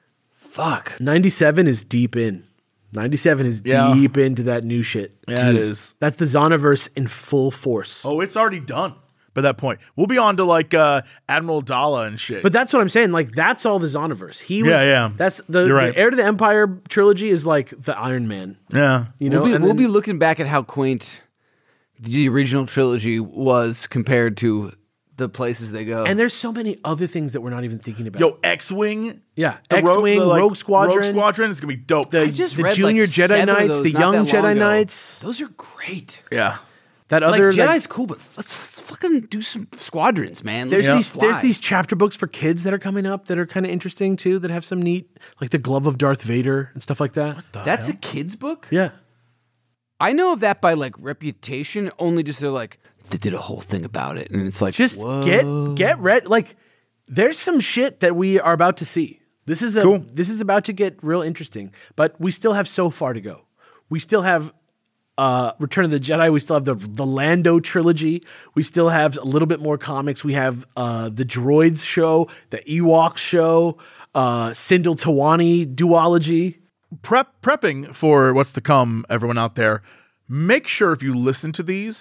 fuck. ninety-seven is deep in. ninety-seven is Yeah. deep into that new shit. Yeah, it is. That's the Zonoverse in full force. Oh, it's already done by that point. We'll be on to like uh, Admiral Dala and shit. But that's what I'm saying. Like that's all the Zonoverse. He was. Yeah, yeah. That's the, You're right. the Heir to the Empire trilogy is like the Iron Man. yeah. You know, We'll be, and we'll then- be looking back at how quaint the original trilogy was compared to the places they go. and there's so many other things that we're not even thinking about. Yo, X-Wing. yeah, The X Wing, the, like, Rogue Squadron, Rogue Squadron is gonna be dope. the, I just the read Junior like Jedi seven of Knights, those the not Young that long Jedi ago. Knights. Those are great. yeah. That Like other Jedi's like, cool, but let's, let's fucking do some squadrons, man. There's Let's these there's fly. these chapter books for kids that are coming up that are kind of interesting too. That have some neat like the Glove of Darth Vader and stuff like that. That's a kid's book? Yeah, I know of that by like reputation, only just they're like, they did a whole thing about it. And it's like, just whoa. get get ready. Like there's some shit that we are about to see. This is a Cool. this is about to get real interesting, but we still have so far to go. We still have uh, Return of the Jedi. We still have the the Lando trilogy. We still have a little bit more comics. We have uh, the Droids show, the Ewoks show, uh, Sindel Tawani duology. Prep prepping for what's to come, everyone out there. Make sure if you listen to these,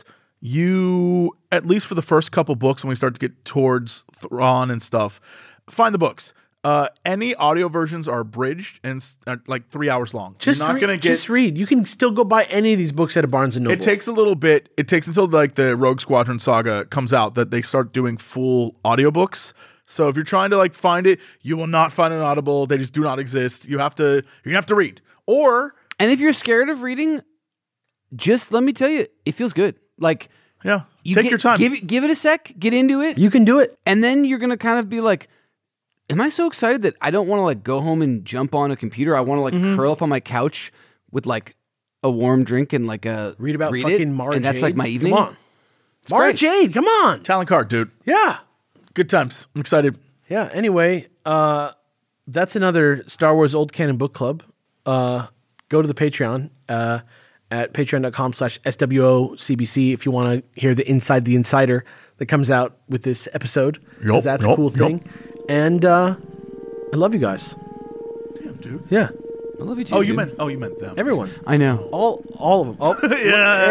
you at least for the first couple books when we start to get towards Thrawn and stuff, find the books. Uh, any audio versions are abridged and s- are like three hours long. Just You're not read, gonna get. just read. You can still go buy any of these books at a Barnes and Noble. It takes a little bit. It takes until like the Rogue Squadron saga comes out that they start doing full audiobooks. So if you're trying to like find it, you will not find an Audible. They just do not exist. You have to. You're gonna have to read. Or And if you're scared of reading, just let me tell you, it feels good. Like, yeah, you take get- your time. Give it, give it a sec, get into it. You can do it. And then you're going to kind of be like, am I so excited that I don't want to like go home and jump on a computer? I want to like Mm-hmm. curl up on my couch with like a warm drink and like a Read about it, fucking Mara and that's Jade. like my evening. Come on, Mara great. Jade. Come on. Talent card, dude. Yeah. Good times. I'm excited. Yeah. Anyway, uh, that's another Star Wars Old Canon Book Club. Uh, go to the Patreon uh, at patreon.com slash SWOCBC if you want to hear the Inside the Insider that comes out with this episode. 'Cause Yup, that's yup, a cool yup. thing. And uh, I love you guys. Damn, dude. Yeah. I love you too. Oh, you dude. meant. Oh, you meant them. Everyone. I know. All all of them. Oh, Yeah.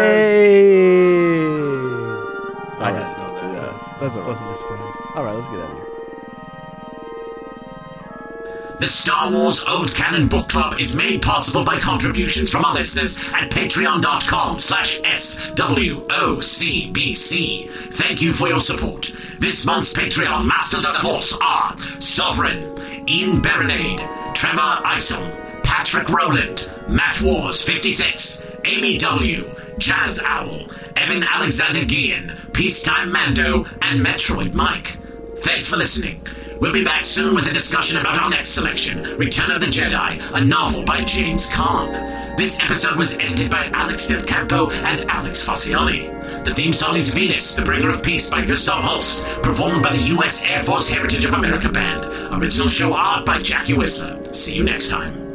hey. I didn't know that. Yes. That's all right. Pleasantly surprised. All right, let's get out of here. The Star Wars Old Canon Book Club is made possible by contributions from our listeners at patreon.com slash SWOCBC. Thank you for your support. This month's Patreon Masters of the Force are Sovereign, Ian Berenade, Trevor Isom, Patrick Rowland, Matt Wars fifty-six, Amy W., Jazz Owl, Evan Alexander Guillen, Peacetime Mando, and Metroid Mike. Thanks for listening. We'll be back soon with a discussion about our next selection, Return of the Jedi, a novel by James Caan. This episode was edited by Alex Del Campo and Alex Fasciani. The theme song is Venus, the Bringer of Peace by Gustav Holst, performed by the U S Air Force Heritage of America Band. Original show art by Jackie Whistler. See you next time.